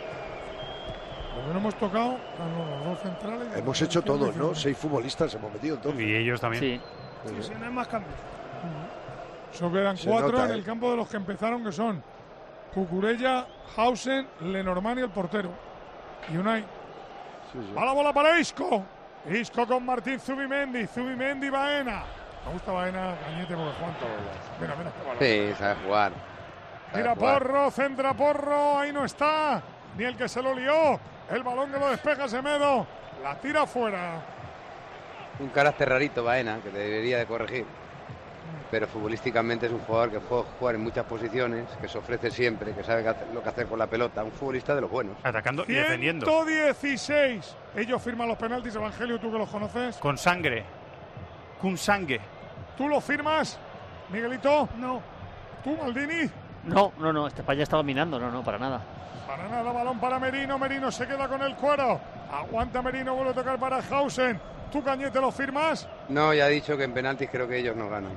Pero no hemos tocado los dos centrales. Hemos hecho todos, ¿no? 6 futbolistas hemos metido entonces. Y ellos también. Sí, no hay más cambios. Solo quedan 4 en el campo de los que empezaron, que son Cucurella, Hausen, Lenormand y el portero. Y Unai. Va la bola para Isco. Isco con Martín Zubimendi. Zubimendi, Baena. Me gusta Baena, Cañete, porque juegan todos. Mira, Sí, sabe jugar. Mira Porro, centra Porro. Ahí no está. Ni el que se lo lió. El balón que lo despeja Semedo. La tira fuera. Un carácter rarito Baena, que debería de corregir. Pero futbolísticamente es un jugador que puede jugar en muchas posiciones, que se ofrece siempre, que sabe lo que hacer con la pelota. Un futbolista de los buenos. Atacando y defendiendo. 116. Ellos firman los penaltis, Evangelio, tú que los conoces. Con sangre. Con sangre. ¿Tú lo firmas, Miguelito? No. ¿Tú, Maldini? No, España está dominando, no, para nada. Para nada, balón para Merino. Merino se queda con el cuero. Aguanta Merino, vuelve a tocar para Hausen. ¿Tú, Cañete, lo firmas? No, ya he dicho que en penaltis creo que ellos no ganan.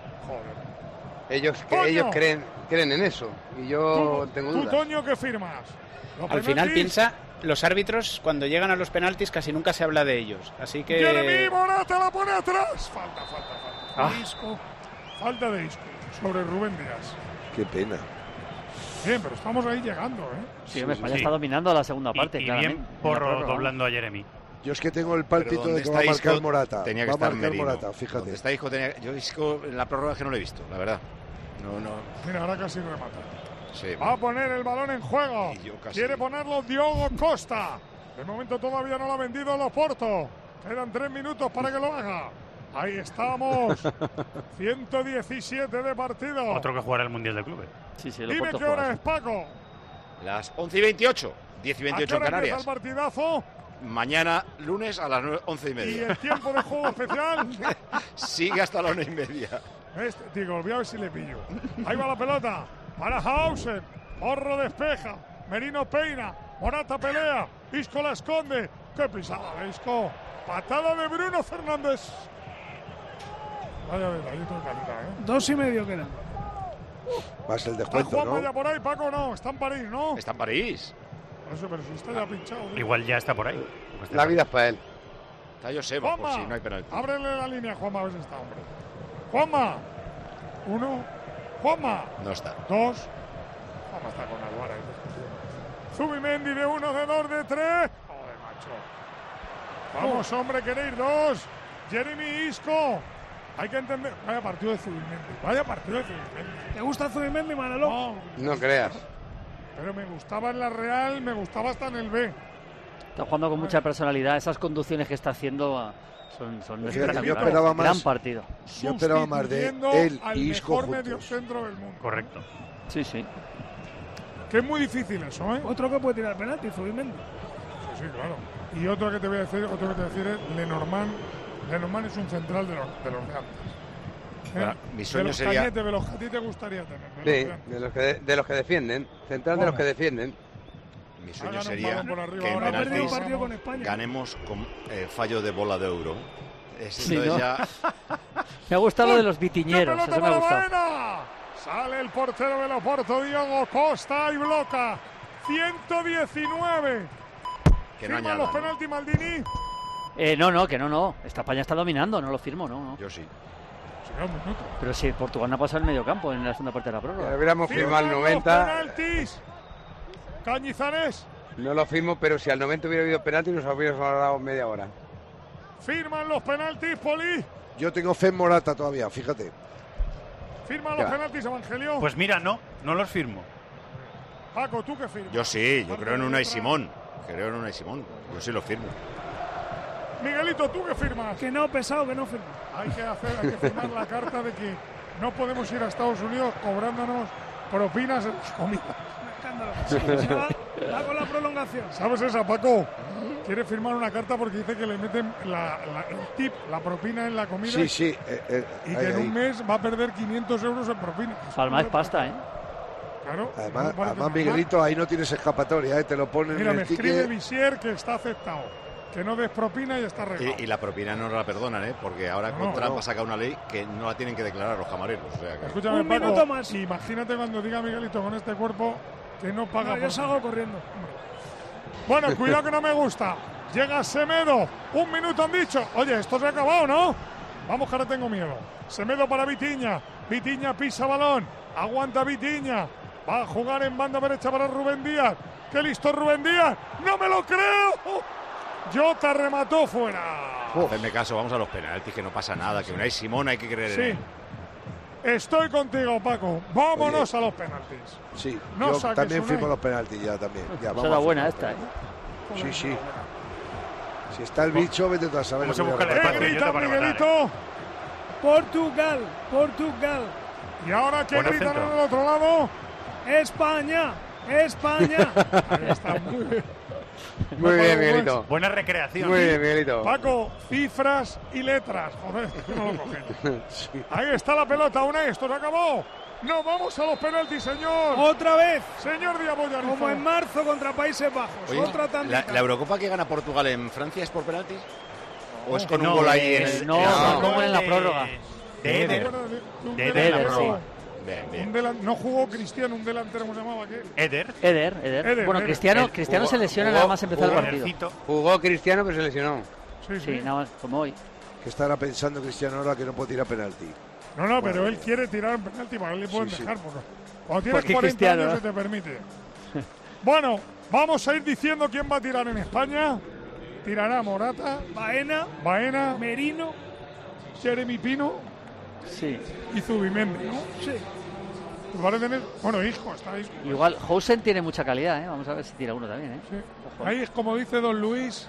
Joder. Ellos creen en eso. Y yo tengo dudas. ¿Tú, Toño, qué firmas? Al final piensa, los árbitros cuando llegan a los penaltis casi nunca se habla de ellos. Así que... Jeremy Morata la pone atrás. Falta. Isco. Falta de Isco sobre Rubén Díaz. Qué pena. Bien, pero estamos ahí llegando, ¿eh? Sí, España está dominando la segunda parte, y bien Porro doblando a Jeremy. Yo es que tengo el pálpito de que va a marcar Morata. Tenía que estar Merino. Morata, fíjate. Está Isco, yo Isco en la prórroga que no lo he visto, la verdad. No. Mira, ahora casi remata. Sí, va a poner el balón en juego. Quiere ponerlo Diogo Costa. De momento todavía no lo ha vendido el Oporto. Quedan 3 minutos para que lo haga. Ahí estamos. 117 de partido. Otro que jugará el Mundial de Clubes. Sí, dime qué hora es, Paco. Las 11:28. 10:28 en Canarias. El partidazo? Mañana, lunes, a las 11:30. ¿Y el tiempo de juego especial? Sigue hasta la 1:30. Digo, voy a ver si le pillo. Ahí va la pelota. Para Hausen. Porro despeja. Merino peina. Morata pelea. Isco la esconde. ¡Qué pisada de Isco! Patada de Bruno Fernández. Vaya detallito de calidad, 2:30 quedan. Más el descuento, ¿no? Ya por ahí, Paco, no. Está en París, ¿no? Está en París. Eso, pero si está ya pinchado. Igual ya está por ahí. La vida es para él. Está Joseba, por si no hay penalti. Ábrele la línea, Juanma, a ver si está, hombre. Juanma. 1. Juanma. No está. 2. Juanma está con Alvara. Zubimendi de 1, de 2, de 3. Joder, macho. Vamos, hombre, queréis 2. Jeremy Isco. Hay que entender. Vaya partido de Zubimendi. ¿Te gusta Zubimendi, Manolo? No creas. Pero me gustaba en la Real, me gustaba hasta en el B. Está jugando con mucha personalidad. Esas conducciones que está haciendo son espectaculares. Yo esperaba más. Gran partido. Yo esperaba más de él y Isco al mejor mediocentro del mundo. Correcto. Sí. Que es muy difícil eso, ¿eh? Otro que puede tirar penalti, Zubimendi. Sí, claro. Y otro que te voy a decir, es Lenormand. Lenormand es un central de los de antes. Bueno, mi sueño sería... Cañete, de los que a ti te gustaría tener. Sí, de los que defienden. Central de los que defienden. Mi sueño sería que en penaltis ganemos con fallo de bola de euro. Sí, ¿no? Me ha gustado lo de los vitiñeros. Eso me ha gustado. Sale el portero del Oporto, Diogo Costa, y bloca. 119. Que no ¿Firma los penaltis, Maldini? No. Esta España está dominando, no lo firmo, no. Yo sí. Pero si Portugal no ha pasado el medio campo en la segunda parte de la prórroga. Deberíamos firmar el 90. Penaltis. Cañizares. No lo firmo, pero si al 90 hubiera habido penalti nos hubiéramos dado media hora. Firman los penaltis, Poli. Yo tengo fe en Morata todavía, fíjate. ¿Firman los penaltis, Evangelio? Pues mira, no los firmo. Paco, ¿tú qué firmas? Yo sí, yo creo en Unai Simón. Yo sí lo firmo. Miguelito, ¿tú qué firmas? Que no, pesado, que no firmo. Hay que firmar la carta de que no podemos ir a Estados Unidos cobrándonos propinas en las comidas. Va con la prolongación. ¿Sabes esa, Paco? Quiere firmar una carta porque dice que le meten el tip, la propina en la comida. Sí. Y que en un mes va a perder 500 euros en propina. Palma es pasta, ¿eh? Claro. Además Miguelito, ahí no tienes escapatoria, ¿eh? Te lo ponen Mira, en el ticket. me escribe Visier que está aceptado. Que no des propina y está arreglado. Y la propina no la perdonan, ¿eh? Porque ahora con Trump ha sacado una ley que no la tienen que declarar los camareros. O sea que... Escúchame, Paco, minuto más. Imagínate cuando diga Miguelito con este cuerpo que no paga. Yo salgo corriendo. Bueno, cuidado que no me gusta. Llega Semedo. 1 minuto han dicho. Oye, esto se ha acabado, ¿no? Vamos, que ahora tengo miedo. Semedo para Vitinha. Vitinha pisa balón. Aguanta Vitinha. Va a jugar en banda derecha para Rubén Díaz. ¡Qué listo Rubén Díaz! ¡No me lo creo! Jota remató fuera. Hacedme caso, vamos a los penaltis, que no pasa nada. Que Unai Simón hay que creer en él. Estoy contigo, Paco. Vámonos a los penaltis. Sí, no yo también firmo los penaltis ya también. Ya, vamos. Es buena esta, ¿eh? Sí. Si está el bicho, vete tú a saber. Vamos a buscar el grita Miguelito. Portugal. ¿Y ahora qué gritan en el otro lado? España. Ahí está, muy bien. Muy bien, Miguelito. Buena recreación. Muy bien, Miguelito. Paco, cifras y letras. Joder, no lo cogen. Ahí está la pelota, Unai, esto se acabó. No, vamos a los penaltis, señor. Otra vez. Señor Diabollarizo. Como en marzo contra Países Bajos. Oye, otra tandita. ¿La Eurocopa que gana Portugal en Francia es por penaltis? ¿O es con un gol ahí en el...? No, como en la prórroga. De Eder, sí. Bien. No jugó Cristiano, un delantero, ¿cómo se llamaba aquel? Eder. Bueno, Cristiano se lesiona nada más empezar el partido. Jugó Cristiano, pero se lesionó. Sí, nada más, como hoy. Que estará pensando Cristiano ahora que no puede tirar penalti. No, pero él quiere tirar en penalti, para él le pueden dejar. Porque cuando tienes 40 años se te permite. Bueno, vamos a ir diciendo quién va a tirar en España. Tirará Morata, Baena, Merino, Jeremy Pino y Zubimendi, ¿no? Sí. Bueno, Isco, está Isco. Igual, Housen tiene mucha calidad, ¿eh? Vamos a ver si tira uno también, ¿eh? Sí. Ahí es como dice Don Luis,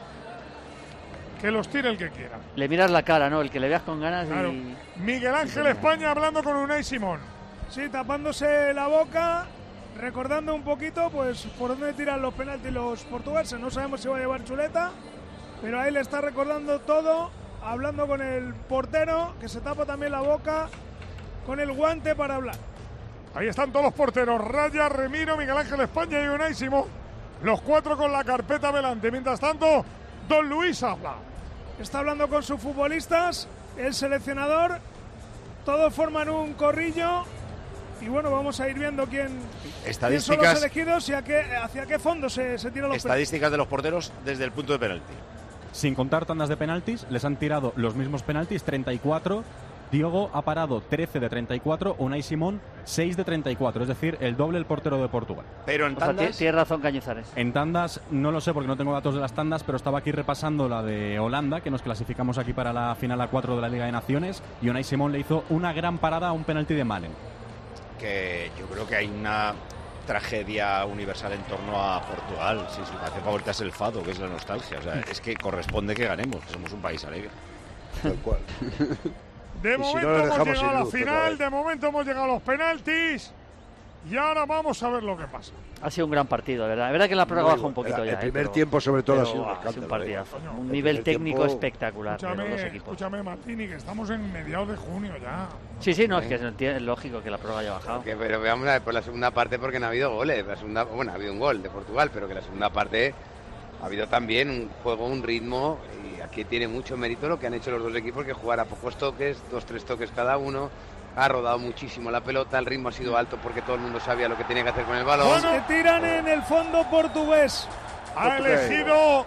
que los tire el que quiera. Le miras la cara, ¿no? El que le veas con ganas claro. Miguel Ángel España hablando con Unai Simón. Sí, tapándose la boca, recordando un poquito, pues, por dónde tiran los penaltis los portugueses. No sabemos si va a llevar chuleta, pero ahí le está recordando todo, hablando con el portero, que se tapa también la boca con el guante para hablar. Ahí están todos los porteros, Raya, Remiro, Miguel Ángel España y Unai Simón. Los 4 con la carpeta delante. Mientras tanto, Don Luis habla. Está hablando con sus futbolistas, el seleccionador. Todos forman un corrillo. Y bueno, vamos a ir viendo quién son los elegidos y hacia qué fondo se tiran los estadísticas de los porteros desde el punto de penalti. Sin contar tandas de penaltis, les han tirado los mismos penaltis, 34. Diogo ha parado 13 de 34, Unai Simón 6 de 34, es decir, el doble el portero de Portugal. Pero en tandas... Tiene razón Cañizares. En tandas no lo sé porque no tengo datos de las tandas, pero estaba aquí repasando la de Holanda, que nos clasificamos aquí para la final A4 de la Liga de Naciones, y Unai Simón le hizo una gran parada a un penalti de Malen. Que yo creo que hay una tragedia universal en torno a Portugal. Si su canción favorita es el fado, que es la nostalgia. O sea, es que corresponde que ganemos, que somos un país alegre. Tal cual. De momento hemos llegado a la final, de momento hemos llegado a los penaltis. Y ahora vamos a ver lo que pasa. Ha sido un gran partido, ¿verdad? Es verdad que la prórroga bajó un poquito ya. El primer tiempo, sobre todo, ha sido un un escándalo. partidazo. Un nivel técnico espectacular de los dos equipos. Escúchame, Martini, que estamos en mediados de junio ya. Sí, no, es que es lógico que la prórroga haya bajado. Pero veamos a ver por la segunda parte, porque no ha habido goles. Bueno, ha habido un gol de Portugal, pero que la segunda parte ha habido también un juego, un ritmo, y aquí tiene mucho mérito lo que han hecho los dos equipos, que jugar a pocos toques, 2-3 toques cada uno. Ha rodado muchísimo la pelota, el ritmo ha sido alto porque todo el mundo sabía lo que tenía que hacer con el balón. Bueno, que tiran en el fondo portugués. Ha elegido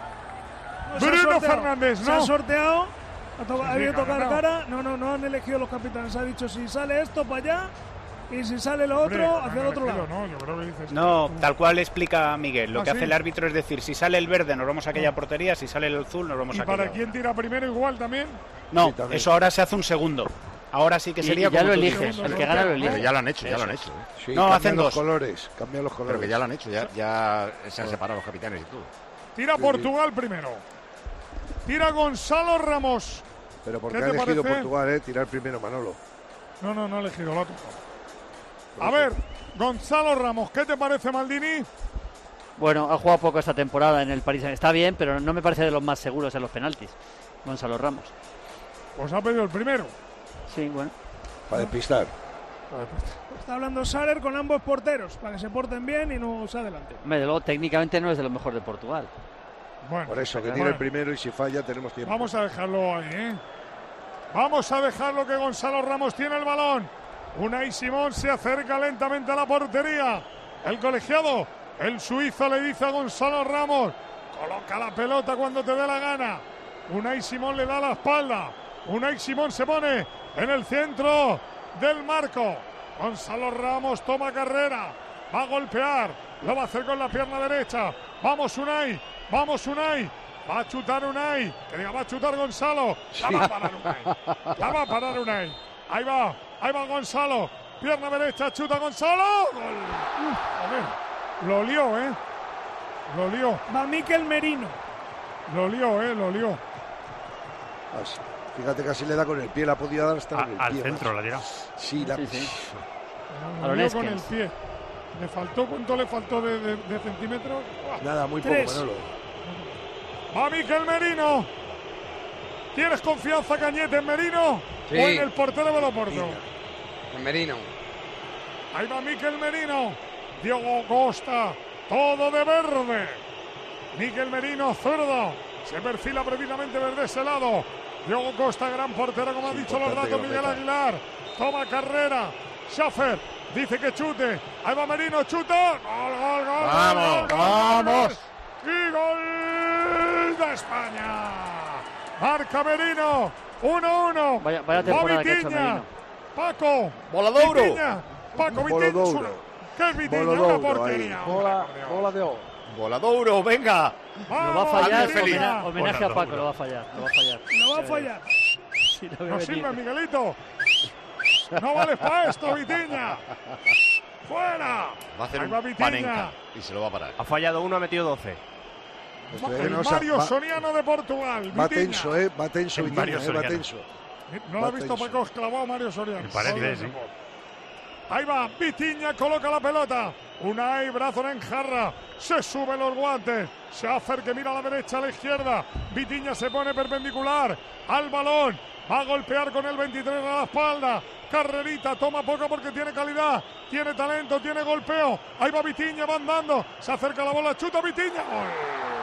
Bruno Fernández, ¿no? Se ha sorteado, ha habido tocar cara. No han elegido los capitanes. Ha dicho si sale esto para allá y si sale lo otro hacia el otro lado. No, yo creo que dices no, tal cual explica Miguel. Lo que ¿sí? hace el árbitro es decir, si sale el verde nos vamos a aquella portería, si sale el azul nos vamos a aquella. ¿Y para quién tira primero igual también? No, Sí, también. eso ahora se hace un segundo. Ahora sí que sería ya como lo tú eliges, dices. el que gana lo elige. Pero ya lo han hecho, Sí, No, hacen dos. Cambian los colores. Pero que ya lo han hecho, ya se han separado los capitanes y todo. Tira Portugal primero. Tira Gonzalo Ramos. Pero ¿por qué ¿Qué ha te elegido parece? Portugal, tirar primero Manolo? No ha elegido, lo ha tocado. A ver, Gonzalo Ramos, ¿qué te parece, Maldini? Bueno, ha jugado poco esta temporada en el París. Está bien, pero no me parece de los más seguros en los penaltis. Gonzalo Ramos. Pues ha pedido el primero. Sí, bueno. Para despistar. Está hablando Sarer con ambos porteros para que se porten bien y no se adelante. Hombre, luego técnicamente no es de lo mejor de Portugal. Bueno, Por eso, que tire el primero y si falla tenemos tiempo. vamos a dejarlo ahí, ¿eh? Vamos a dejarlo que Gonzalo Ramos tiene el balón. Unai Simón se acerca lentamente a la portería. El colegiado, el suizo, le dice a Gonzalo Ramos: coloca la pelota cuando te dé la gana. Unai Simón le da la espalda. Unai Simón se pone en el centro del marco. Gonzalo Ramos toma carrera. Va a golpear. Lo va a hacer con la pierna derecha. Vamos Unai. Vamos Unai. Va a chutar Unai. Que diga, va a chutar Gonzalo. La va a parar Unai. La va a parar Unai. Ahí va Gonzalo. Pierna derecha, chuta Gonzalo. Gol. Joder. Lo lió, ¿eh? Lo lió. Va Mikel Merino. Lo lió. Fíjate que así le da con el pie, la podía dar hasta con el al pie. centro la tirado. Sí, Lo lió con el pie. ¿Le faltó? ¿Cuánto le faltó de centímetros? Nada, muy poco, 3. Manolo. Va Mikel Merino. ¿Tienes confianza, Cañete, en Merino? Sí. ¿O en el portero de Loporto? En Merino. Ahí va Mikel Merino. Diogo Costa. Todo de verde. Mikel Merino, zurdo. Se perfila precisamente desde ese lado. Diogo Costa, gran portero, como ha dicho los datos Miguel Aguilar. Toma carrera. Schaffer dice que chute. Ahí va Merino, chuta. Gol. Vamos. Y gol de España. Marca Merino. 1-1. Vaya temporada que ha hecho Merino. Paco. Voladouro. Vitiña. Paco Vitiña. ¿Qué es Vitiña? Una porquería. Bola de oro. Voladouro, venga. Lo va a fallar. Ángel Feliz. Homenaje a Paco, lo va a fallar. No va a fallar. Sí, lo veo No venir. sirve, Miguelito. No vales para esto, Vitiña. ¡Fuera! Va a hacer Ahí va un Vitiña. panenca y se lo va a parar. Ha fallado uno, ha metido 12. El Mario Soriano de Portugal. Va Vitiña. tenso, va tenso, El Mario Vitiña, va Soriano. tenso. No lo ha Va visto tenso. Paco clavado Mario Soriano. Me parece, sí. Ahí va, Vitiña coloca la pelota. Unai, brazo en jarra. Se sube los guantes. Se acerca, mira a la derecha, a la izquierda. Vitiña se pone perpendicular al balón. Va a golpear con el 23 a la espalda. Carrerita, toma poco porque tiene calidad. Tiene talento, tiene golpeo. Ahí va Vitiña, va andando. Se acerca la bola, chuta Vitiña. ¡Gol!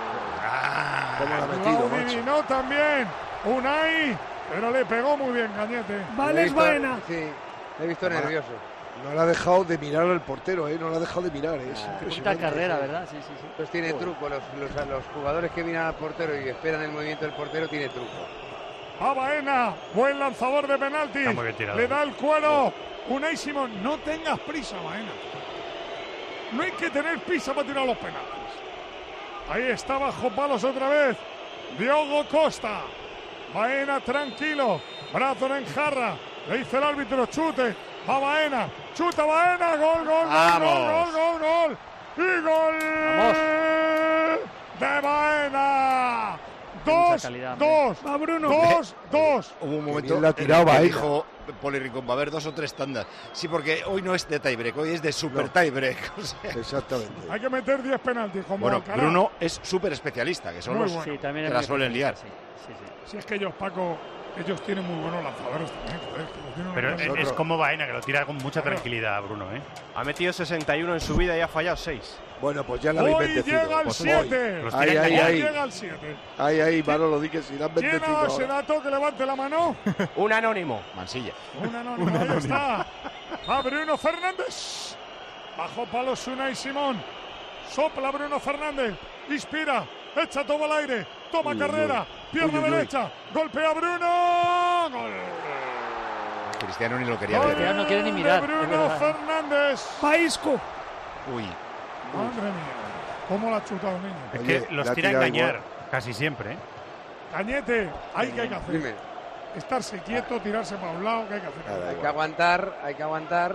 ¿Cómo la ha metido, Lo macho? adivinó también Unai, pero le pegó muy bien, Cañete. Vales Baena. Sí, le he visto nervioso. No le ha dejado de mirar al portero, no le ha dejado de mirar. Es Quinta impresionante. carrera, ¿verdad? Sí. Pues tiene truco, los jugadores que miran al portero y esperan el movimiento del portero tiene truco. A Baena, buen lanzador de penalti. Está muy bien tirado. Le da el cuero. Unai Simón, no tengas prisa, Baena. No hay que tener prisa para tirar los penaltis. Ahí está bajo palos otra vez. Diogo Costa. Baena tranquilo. Brazo en jarra. Le dice el árbitro, chute. Va Baena. Chuta Baena. Gol. Y gol. Vamos. De Baena. 2, calidad, 2. Va Bruno. 2, 2. Hubo un momento la tiraba que ahí. dijo Poli Rincón, va a haber 2 o 3 tandas. Sí, porque hoy no es de tiebreak, hoy es de super tiebreak. O sea. Exactamente. Hay que meter 10 penaltis. Como Bueno, Alcaraz. Bruno es súper especialista, que son Muy los bueno. Sí, también que es la muy suelen liar. Si es que ellos, Paco, ellos tienen muy buenos lanzadores también. Joder, que lo tienen Pero nosotros. es como Baena, que lo tira con mucha tranquilidad, Bruno, ¿eh? Ha metido 61 en su vida y ha fallado 6. Bueno, pues ya la habéis Hoy bendecido. llega el Pues 7. hoy. Ahí. Llega el 7. Ahí, Manolo, di que si la han ¿Quién ha bendecido. dado ese ahora. dato? Que levante la mano. Un anónimo. Mansilla. Un anónimo, ahí está. Va Bruno Fernández. Bajo palos Unai Simón. Sopla Bruno Fernández. Inspira. Echa todo al aire. Toma carrera. Pierna derecha. Golpea Bruno. Gol. Cristiano ni lo quería Gol ver. Cristiano no quiere ni mirar, de es Bruno verdad. Fernández. Paisco. Uy. Madre mía. ¿Cómo la ha chutado, niño? Es Oye, que los la ha tira a tirado engañar, igual. casi siempre, ¿eh? Cañete. Hay que hacer. Dime. Estarse quieto, tirarse para un lado. ¿Qué hay que hacer? Hay que aguantar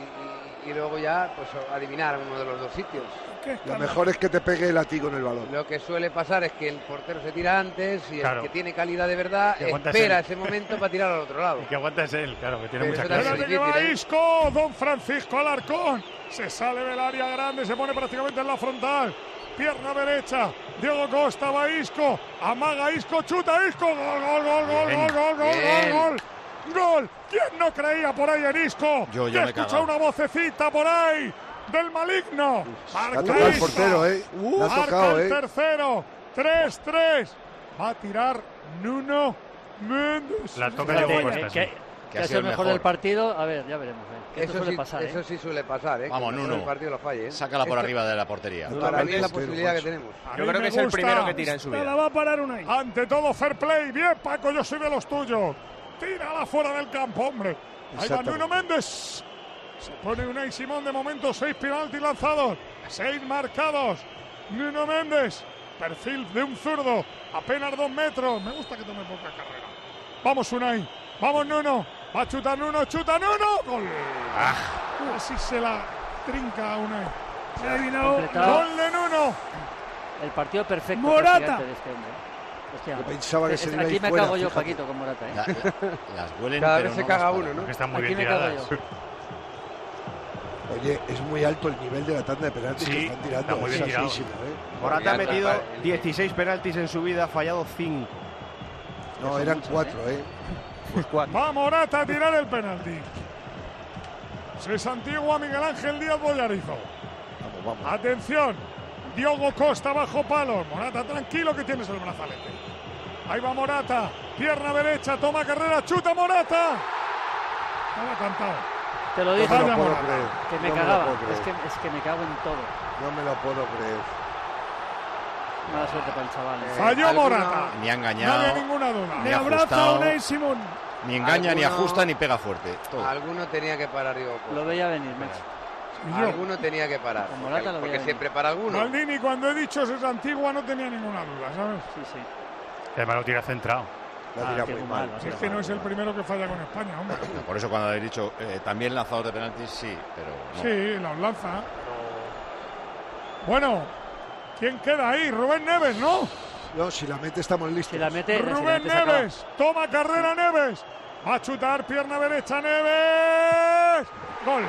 y luego ya pues adivinar uno de los dos sitios. Lo mejor es que te pegue el látigo en el balón. Lo que suele pasar es que el portero se tira antes y Claro. el que tiene calidad de verdad Que aguanta espera ese- ese momento para tirar al otro lado. El que aguanta es él, claro, que tiene Pero mucha eso clase. también Espérate que va difícil, ¿eh? Isco, don Francisco Alarcón. Se sale del área grande, se pone prácticamente en la frontal. Pierna derecha, Diego Costa, va Isco. Amaga Isco, chuta Isco. Gol, gol, gol, gol, Bien. gol, gol, gol, Bien. gol, gol. Gol. ¿Quién no creía por ahí en Isco? Yo ya Que me he escucha cagado. una vocecita por ahí del maligno. Le ha Marca tocado el Isco. portero, ¿eh? Le ha Marca tocado, el ¿eh? tercero. 3-3. Va a tirar Nuno Méndez. La toca Fíjate, Diego Costa, que sí. que ha sido el mejor del partido. A ver, ya veremos. Que esto suele pasar, eso ¿eh? sí suele pasar, ¿eh? Vamos, Que el Nuno. partido lo falle, ¿eh? Sácala por Esto- arriba de la portería. Para mí es la posibilidad que tenemos. Yo creo que es el primero que tira en su La vida. va a parar Unai. Ante todo, fair play. Bien, Paco, yo soy de los tuyos. Tírala fuera del campo, hombre. Ahí va Exactamente. Nuno Méndez. Se pone Unai Simón, de momento 6 penaltis lanzados, 6 marcados. Nuno Méndez, perfil de un zurdo, apenas 2 metros. Me gusta que tome poca carrera. Vamos, Unai. Vamos, Nuno. Va a chutar Nuno, chuta Nuno. Gol. Así se la trinca a Unai. Se ha adivinado. Completado. Gol de Nuno. El partido perfecto Morata. prácticamente de este hombre. Hostia, Yo pensaba que se le iba a aquí ir me fuera, cago yo, fíjate. Paquito, con Morata, ¿eh? Las huelen, Cada pero vez se no caga las uno, paran. ¿no? Que están muy Aquí bien me cago tiradas. yo. Oye, es muy alto el nivel de la tanda de penaltis Sí, que están tirando. está muy es bien tirado. altísimo, ¿eh? Morata ha Ya, metido vale. 16 penaltis en su vida, ha fallado 5. No, eran 4, ¿eh? Pues 4. Va Morata a tirar el penalti. Se santigua Miguel Ángel Díaz Bollarizo. Vamos. Atención. Diogo Costa bajo palos. Morata, tranquilo que tienes el brazalete. Ahí va Morata. Pierna derecha, toma carrera, chuta Morata. Estaba cantado. Te lo No dije. me lo Vaya puedo Morata. creer. Que me No lo cagaba. puedo creer. Es que me cago en todo. No me lo puedo creer. Mala suerte para el chaval. ¿eh? Falló alguna- Morata. Ni ha No había engañado, ninguna duda. ni Le ha abraza ajustado, Unai Simón. ni engaña, ni Alguno- ajusta, ni pega fuerte. Todo. Alguno tenía que parar, Diego Costa. Lo veía venir, macho. Y yo, Alguno tenía que parar. Con Morata lo Porque veía siempre para alguno. Maldini, cuando he dicho es antigua, no tenía ninguna duda, ¿sabes? Sí, sí. Además lo tira centrado. La Ah, tira qué muy mal, mal. o Si es sea, que no es el primero que falla con España, hombre. Por eso cuando habéis dicho también lanzador de penaltis, sí, pero no. Sí, la lanza. Bueno, ¿quién queda ahí? Rubén Neves, ¿no? No, si la mete estamos listos. Si la mete, si la Rubén mete, se acaba. Neves, toma carrera Neves. Va a chutar, pierna derecha Neves. Gol.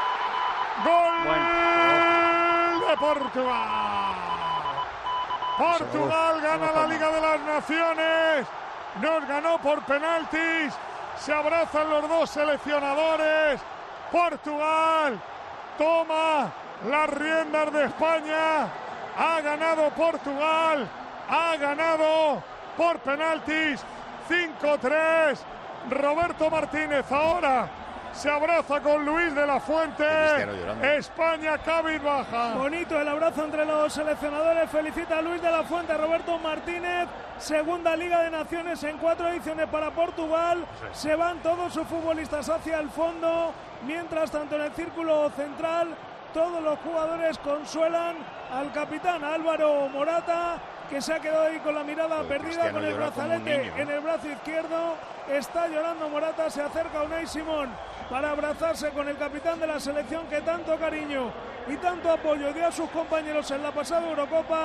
Gol de Portugal. Portugal gana la Liga de las Naciones. Nos ganó por penaltis. Se abrazan los dos seleccionadores. Portugal toma las riendas de España. Ha ganado Portugal. Ha ganado por penaltis. 5-3. Roberto Martínez ahora se abraza con Luis de la Fuente. Cristiano llorando. España cabizbaja. Bonito el abrazo entre los seleccionadores. Felicita a Luis de la Fuente, a Roberto Martínez. Segunda Liga de Naciones en 4 ediciones para Portugal. Se van todos sus futbolistas hacia el fondo. Mientras tanto en el círculo central todos los jugadores consuelan al capitán Álvaro Morata, que se ha quedado ahí con la mirada Joder, perdida, Cristiano con el llora como un brazalete niño, ¿eh? en el brazo izquierdo. Está llorando Morata, se acerca Unai Simón para abrazarse con el capitán de la selección que tanto cariño y tanto apoyo dio a sus compañeros en la pasada Eurocopa.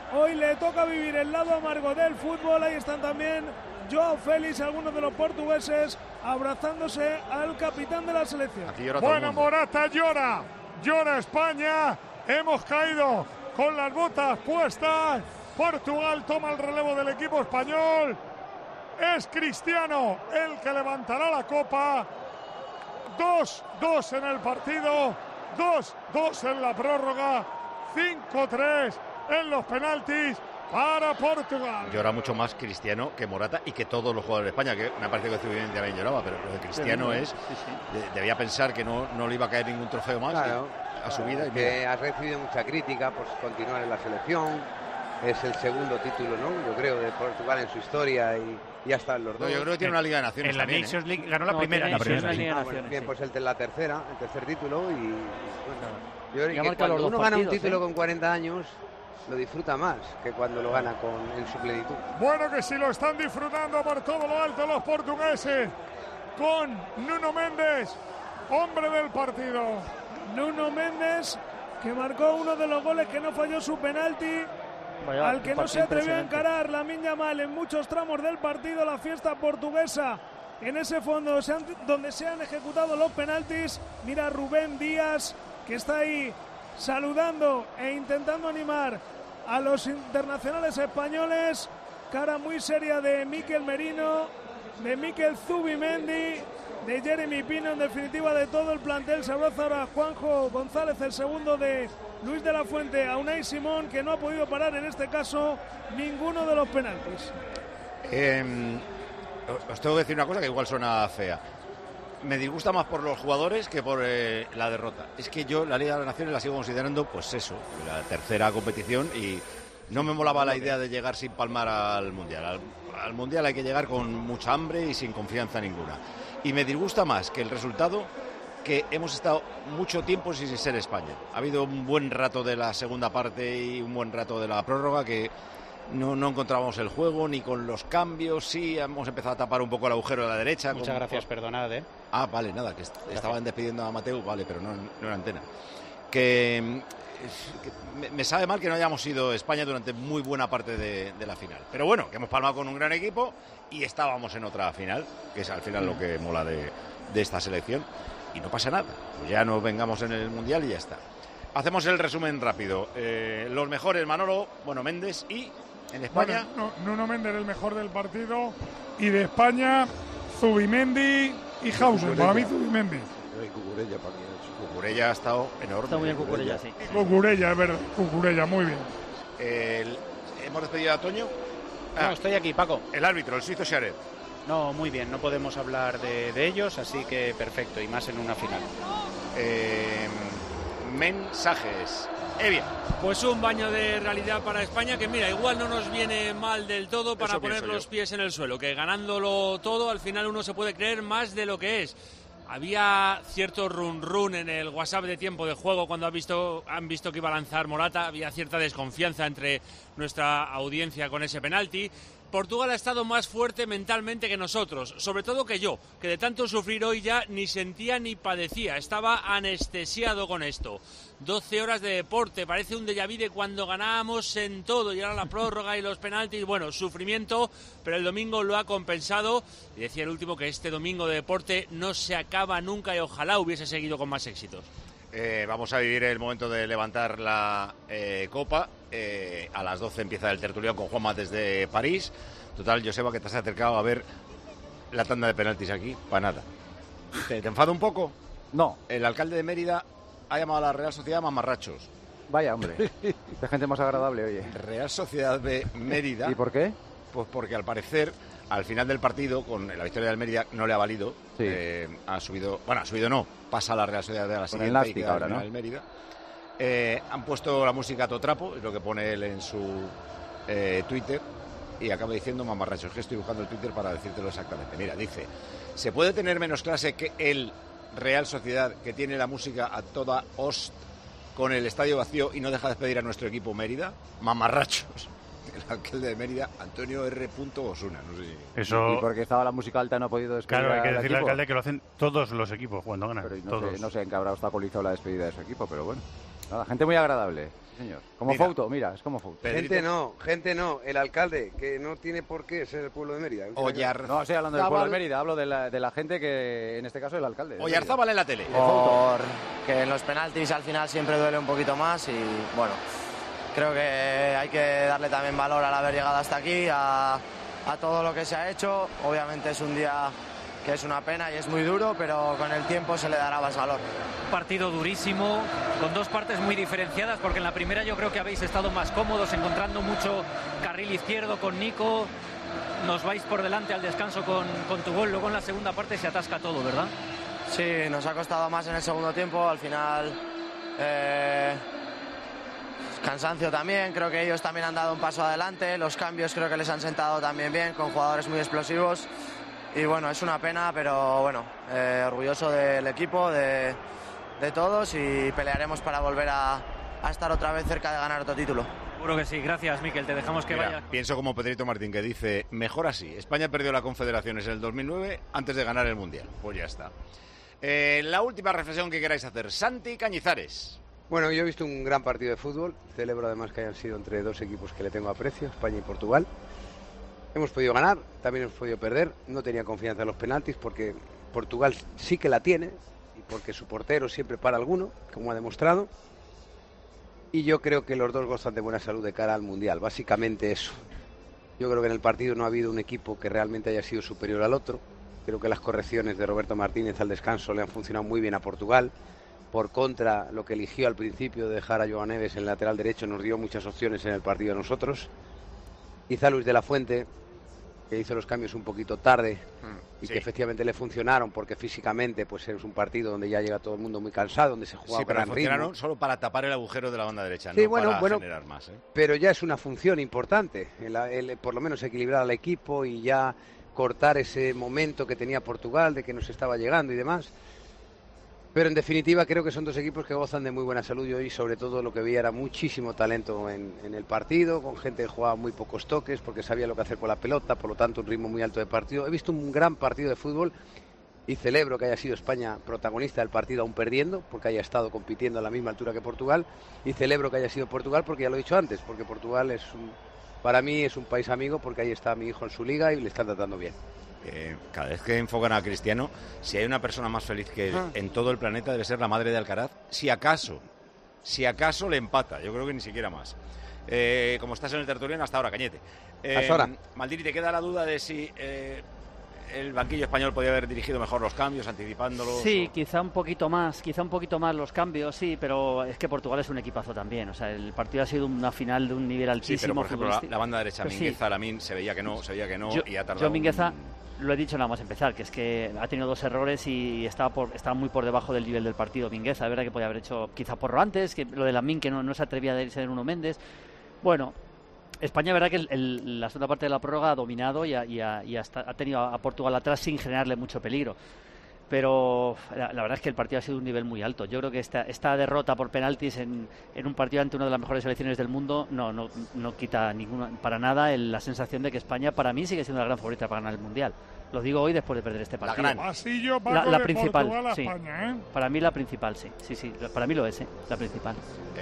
hoy le toca vivir el lado amargo del fútbol. Ahí están también Joao Félix, algunos de los portugueses, abrazándose al capitán de la selección. Bueno, Morata llora España, hemos caído con las botas puestas. Portugal toma el relevo del equipo español. Es Cristiano el que levantará la copa. 2-2 en el partido, 2-2 en la prórroga, 5-3 en los penaltis para Portugal. Llora mucho más Cristiano que Morata y que todos los jugadores de España, que me parece que Zubizarreta también lloraba, pero lo de Cristiano es... Debía pensar que no le iba a caer ningún trofeo más a su vida. Y que ha recibido mucha crítica por continuar en la selección. Es el segundo título, ¿no? Yo creo, de Portugal en su historia y ya están los dos. Yo creo que tiene una Liga de Naciones. En la también, Nations League ganó la primera. Bien, pues el tercer título y bueno, yo creo que cuando uno gana un título con 40 años lo disfruta más que cuando lo gana en su plenitud. Bueno, que si lo están disfrutando por todo lo alto los portugueses con Nuno Mendes, hombre del partido. Nuno Mendes, que marcó uno de los goles que no falló su penalti. Al que no se atrevió a encarar Lamine Yamal en muchos tramos del partido. La fiesta portuguesa en ese fondo donde se han ejecutado los penaltis. Mira a Rubén Díaz, que está ahí saludando e intentando animar a los internacionales españoles. Cara muy seria de Mikel Merino, de Mikel Zubimendi, de Jeremy Pino, en definitiva de todo el plantel. Se abraza ahora Juanjo González, el segundo de Luis de la Fuente, a Unai Simón, que no ha podido parar en este caso ninguno de los penaltis. Os tengo que decir una cosa que igual suena fea. Me disgusta más por los jugadores que por la derrota. Es que yo la Liga de las Naciones la sigo considerando, pues eso, la tercera competición, y no me molaba la idea de llegar sin palmar al Mundial. Al Mundial hay que llegar con mucha hambre y sin confianza ninguna. Y me disgusta más que el resultado, que hemos estado mucho tiempo sin ser España. Ha habido un buen rato de la segunda parte y un buen rato de la prórroga que no encontrábamos el juego ni con los cambios. Sí, hemos empezado a tapar un poco el agujero de la derecha. Muchas gracias, perdonad. Ah, vale, nada, que estaban despidiendo a Mateu, vale, pero no era Antena. Que me sabe mal que no hayamos sido España durante muy buena parte de la final. Pero bueno, que hemos palmado con un gran equipo y estábamos en otra final, que es al final lo que mola de esta selección. Y no pasa nada, pues ya no vengamos en el Mundial y ya está. Hacemos el resumen rápido. Los mejores, Manolo, Mendes, y en España... Bueno, Nuno Mendes, el mejor del partido, y de España, Zubimendi y Hausen. Para mí, Zubimendi. Y Cucurella para mí. Cucurella ha estado enorme. Está muy bien Cucurella, sí. Cucurella, es verdad. Cucurella, muy bien. ¿Hemos despedido a Toño? No, estoy aquí, Paco. El árbitro, el suizo Xaret. No, muy bien, no podemos hablar de ellos, así que perfecto, y más en una final. Mensajes. Evia. Pues un baño de realidad para España, que mira, igual no nos viene mal del todo para Eso poner los pies en el suelo, que ganándolo todo al final uno se puede creer más de lo que es. Había cierto run en el WhatsApp de Tiempo de Juego cuando han visto que iba a lanzar Morata, había cierta desconfianza entre nuestra audiencia con ese penalti. Portugal ha estado más fuerte mentalmente que nosotros, sobre todo que yo, que de tanto sufrir hoy ya ni sentía ni padecía, estaba anestesiado con esto. 12 horas de deporte, parece un déjà vu de cuando ganábamos en todo, y ahora la prórroga y los penaltis, bueno, sufrimiento, pero el domingo lo ha compensado, y decía el último que este domingo de deporte no se acaba nunca y ojalá hubiese seguido con más éxitos. Vamos a vivir el momento de levantar la copa. A las 12 empieza el tertulión con Juanma desde París. Total, Joseba, que te has acercado a ver la tanda de penaltis aquí, para nada. ¿Te enfada un poco? No. El alcalde de Mérida ha llamado a la Real Sociedad mamarrachos. Vaya, hombre. Qué gente más agradable, oye. Real Sociedad de Mérida. ¿Y por qué? Pues porque al parecer, al final del partido, con la victoria del Mérida, no le ha valido. Sí. Ha subido no, pasa a la Real Sociedad de la siguiente. Con el Nástic ahora, ¿no? El Mérida. Han puesto la música a todo trapo, es lo que pone él en su Twitter, y acaba diciendo mamarrachos, que estoy buscando el Twitter para decírtelo exactamente. Mira, dice, ¿se puede tener menos clase que el Real Sociedad, que tiene la música a toda host con el estadio vacío y no deja despedir a nuestro equipo Mérida? Mamarrachos. El alcalde de Mérida, Antonio R. Osuna, no sé si... Eso... Y porque estaba la música alta no ha podido despedir. Claro, hay que decirle al alcalde que lo hacen todos los equipos cuando ganan. Pero todos. No sé en qué habrá obstaculizado la despedida de su equipo, pero bueno. Nada, gente muy agradable, señor. Como Fouto, mira, es como Fouto. Gente no, el alcalde, que no tiene por qué ser el pueblo de Mérida. No estoy hablando del pueblo de Mérida, hablo de la gente que, en este caso, el alcalde. Oyarzábal en la tele. Que en los penaltis al final siempre duele un poquito más y, bueno, creo que hay que darle también valor al haber llegado hasta aquí, a todo lo que se ha hecho. Obviamente es un día que es una pena y es muy duro, pero con el tiempo se le dará más valor. Partido durísimo, con dos partes muy diferenciadas, porque en la primera yo creo que habéis estado más cómodos, encontrando mucho carril izquierdo con Nico. Nos vais por delante al descanso con tu gol, luego en la segunda parte se atasca todo, ¿verdad? Sí, nos ha costado más en el segundo tiempo, al final cansancio también, creo que ellos también han dado un paso adelante, los cambios creo que les han sentado también bien, con jugadores muy explosivos. Y bueno, es una pena, pero bueno, orgulloso del equipo, de todos, y pelearemos para volver a estar otra vez cerca de ganar otro título. Seguro que sí, gracias Miquel, te dejamos que vaya. Pienso como Pedrito Martín, que dice, mejor así, España perdió la Confederaciones en el 2009 antes de ganar el Mundial, pues ya está. La última reflexión que queráis hacer, Santi Cañizares. Bueno, yo he visto un gran partido de fútbol, celebro además que hayan sido entre dos equipos que le tengo aprecio, España y Portugal. Hemos podido ganar, también hemos podido perder. No tenía confianza en los penaltis porque Portugal sí que la tiene y porque su portero siempre para alguno, como ha demostrado. Y yo creo que los dos gozan de buena salud de cara al Mundial, básicamente eso. Yo creo que en el partido no ha habido un equipo que realmente haya sido superior al otro. Creo que las correcciones de Roberto Martínez al descanso le han funcionado muy bien a Portugal. Por contra, lo que eligió al principio de dejar a Joao Neves en el lateral derecho nos dio muchas opciones en el partido a nosotros. Quizá Luis de la Fuente, que hizo los cambios un poquito tarde y que efectivamente le funcionaron, porque físicamente pues es un partido donde ya llega todo el mundo muy cansado, donde se juega pero gran ritmo. Solo para tapar el agujero de la banda derecha, sí, no bueno, para generar más. Pero ya es una función importante, por lo menos equilibrar al equipo y ya cortar ese momento que tenía Portugal de que nos estaba llegando y demás. Pero en definitiva creo que son dos equipos que gozan de muy buena salud y hoy sobre todo lo que vi era muchísimo talento en el partido, con gente que jugaba muy pocos toques porque sabía lo que hacer con la pelota, por lo tanto un ritmo muy alto de partido. He visto un gran partido de fútbol y celebro que haya sido España protagonista del partido aún perdiendo, porque haya estado compitiendo a la misma altura que Portugal, y celebro que haya sido Portugal porque ya lo he dicho antes, porque Portugal para mí es un país amigo porque ahí está mi hijo en su liga y le están tratando bien. Cada vez que enfocan a Cristiano, si hay una persona más feliz que él en todo el planeta debe ser la madre de Alcaraz, si acaso le empata, yo creo que ni siquiera más. Como estás en el tertuliano, hasta ahora, Cañete. Maldini, ¿te queda la duda de si el banquillo español podía haber dirigido mejor los cambios, anticipándolos? Sí, quizá un poquito más los cambios, sí, pero es que Portugal es un equipazo también. O sea, el partido ha sido una final de un nivel altísimo. Sí, pero por ejemplo, la banda derecha, pues Mingueza, sí. Lamín, se veía que no, y ha tardado. Yo Mingueza, lo he dicho nada más empezar, que es que ha tenido dos errores y estaba muy por debajo del nivel del partido Mingueza. Es verdad que podía haber hecho quizá porro antes, que lo de Lamín que no se atrevía a irse en Nuno Méndez. Bueno, España, verdad que la segunda parte de la prórroga ha dominado y ha tenido a Portugal atrás sin generarle mucho peligro. Pero la verdad es que el partido ha sido un nivel muy alto. Yo creo que esta derrota por penaltis en un partido ante una de las mejores selecciones del mundo no quita para nada la sensación de que España, para mí, sigue siendo la gran favorita para ganar el Mundial. Lo digo hoy después de perder este partido. La principal, Portugal a sí. España, ¿eh? Para mí la principal, sí, para mí lo es, la principal.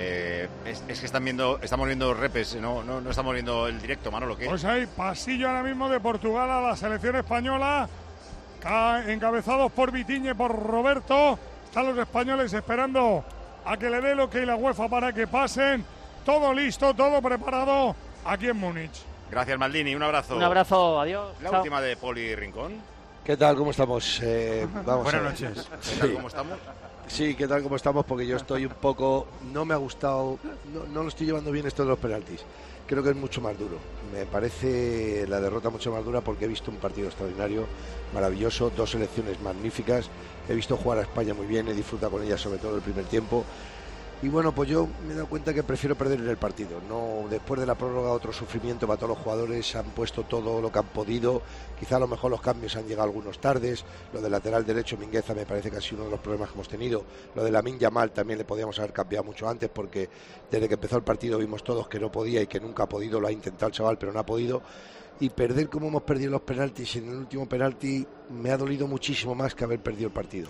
Es que estamos viendo repes, no estamos viendo el directo, Manolo, ¿qué? Pues hay pasillo ahora mismo de Portugal a la selección española, encabezados por Vitiñe, por Roberto. Están los españoles esperando a que le dé lo que hay la UEFA para que pasen. Todo listo, todo preparado aquí en Múnich. Gracias, Maldini, un abrazo. Un abrazo, adiós. La Chao. última de Poli Rincón. ¿Qué tal? ¿Cómo estamos? Buenas noches. ¿Qué tal? ¿Cómo estamos? Sí, ¿qué tal? ¿Cómo estamos? Porque yo estoy un poco... No me ha gustado... No lo estoy llevando bien esto de los penaltis. Creo que es mucho más duro. Me parece la derrota mucho más dura porque he visto un partido extraordinario, maravilloso, dos selecciones magníficas. He visto jugar a España muy bien, he disfrutado con ella sobre todo el primer tiempo. Y bueno, pues yo me he dado cuenta que prefiero perder en el partido. No, después de la prórroga, otro sufrimiento para todos los jugadores. Han puesto todo lo que han podido. Quizá a lo mejor los cambios han llegado algunos tardes. Lo del lateral derecho, Mingueza, me parece que ha sido uno de los problemas que hemos tenido. Lo de Lamine Yamal también le podíamos haber cambiado mucho antes, porque desde que empezó el partido vimos todos que no podía y que nunca ha podido. Lo ha intentado el chaval, pero no ha podido. Y perder como hemos perdido los penaltis en el último penalti me ha dolido muchísimo más que haber perdido el partido.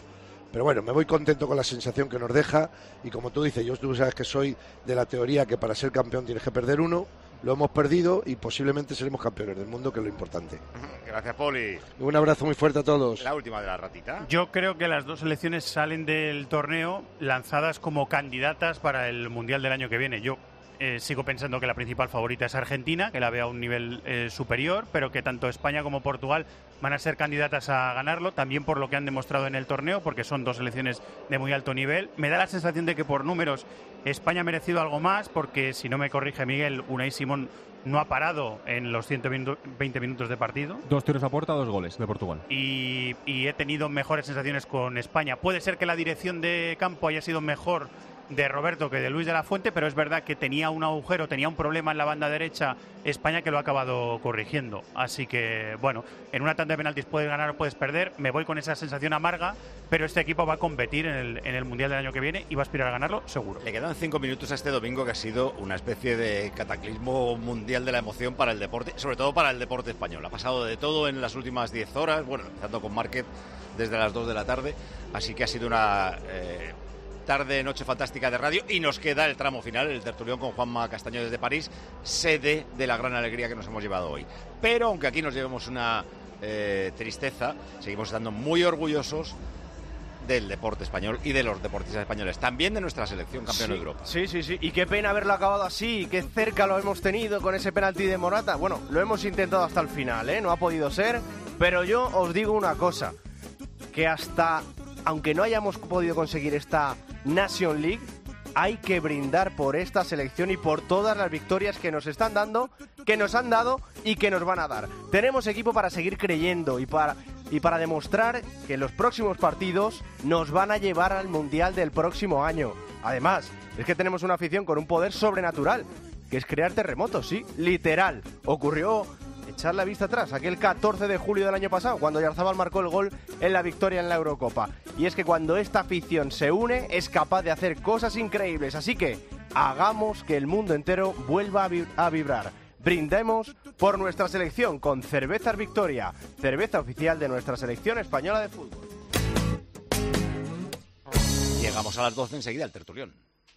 Pero bueno, me voy contento con la sensación que nos deja y como tú dices, tú sabes que soy de la teoría que para ser campeón tienes que perder uno, lo hemos perdido y posiblemente seremos campeones del mundo, que es lo importante. Gracias, Poli. Un abrazo muy fuerte a todos. La última de la ratita. Yo creo que las dos selecciones salen del torneo lanzadas como candidatas para el Mundial del año que viene. Yo sigo pensando que la principal favorita es Argentina, que la veo a un nivel superior, pero que tanto España como Portugal van a ser candidatas a ganarlo, también por lo que han demostrado en el torneo, porque son dos selecciones de muy alto nivel. Me da la sensación de que por números España ha merecido algo más, porque si no me corrige Miguel, Unai Simón no ha parado en los 120 minutos de partido. 2 tiros a puerta, 2 goles de Portugal. Y he tenido mejores sensaciones con España. Puede ser que la dirección de campo haya sido mejor de Roberto que de Luis de la Fuente, pero es verdad que tenía un agujero, tenía un problema en la banda derecha España que lo ha acabado corrigiendo. Así que, bueno, en una tanda de penaltis puedes ganar o puedes perder. Me voy con esa sensación amarga, pero este equipo va a competir en el Mundial del año que viene y va a aspirar a ganarlo, seguro. Le quedan 5 minutos a este domingo, que ha sido una especie de cataclismo mundial de la emoción para el deporte, sobre todo para el deporte español. Ha pasado de todo en las últimas 10 horas, bueno, empezando con Márquez desde las 2 de la tarde, así que ha sido una noche fantástica de radio, y nos queda el tramo final, el tertulión con Juanma Castaño desde París, sede de la gran alegría que nos hemos llevado hoy. Pero aunque aquí nos llevemos una tristeza, seguimos estando muy orgullosos del deporte español y de los deportistas españoles, también de nuestra selección campeona de Europa. Sí, y qué pena haberlo acabado así, qué cerca lo hemos tenido con ese penalti de Morata. Bueno, lo hemos intentado hasta el final, no ha podido ser, pero yo os digo una cosa, que aunque no hayamos podido conseguir esta Nation League, hay que brindar por esta selección y por todas las victorias que nos están dando, que nos han dado y que nos van a dar. Tenemos equipo para seguir creyendo y para demostrar que los próximos partidos nos van a llevar al Mundial del próximo año. Además, es que tenemos una afición con un poder sobrenatural, que es crear terremotos, sí, literal. Ocurrió, echar la vista atrás, aquel 14 de julio del año pasado, cuando Oyarzabal marcó el gol en la victoria en la Eurocopa. Y es que cuando esta afición se une, es capaz de hacer cosas increíbles. Así que hagamos que el mundo entero vuelva a vibrar. Brindemos por nuestra selección con Cervezas Victoria, cerveza oficial de nuestra selección española de fútbol. Llegamos a las 12 enseguida al tertulión.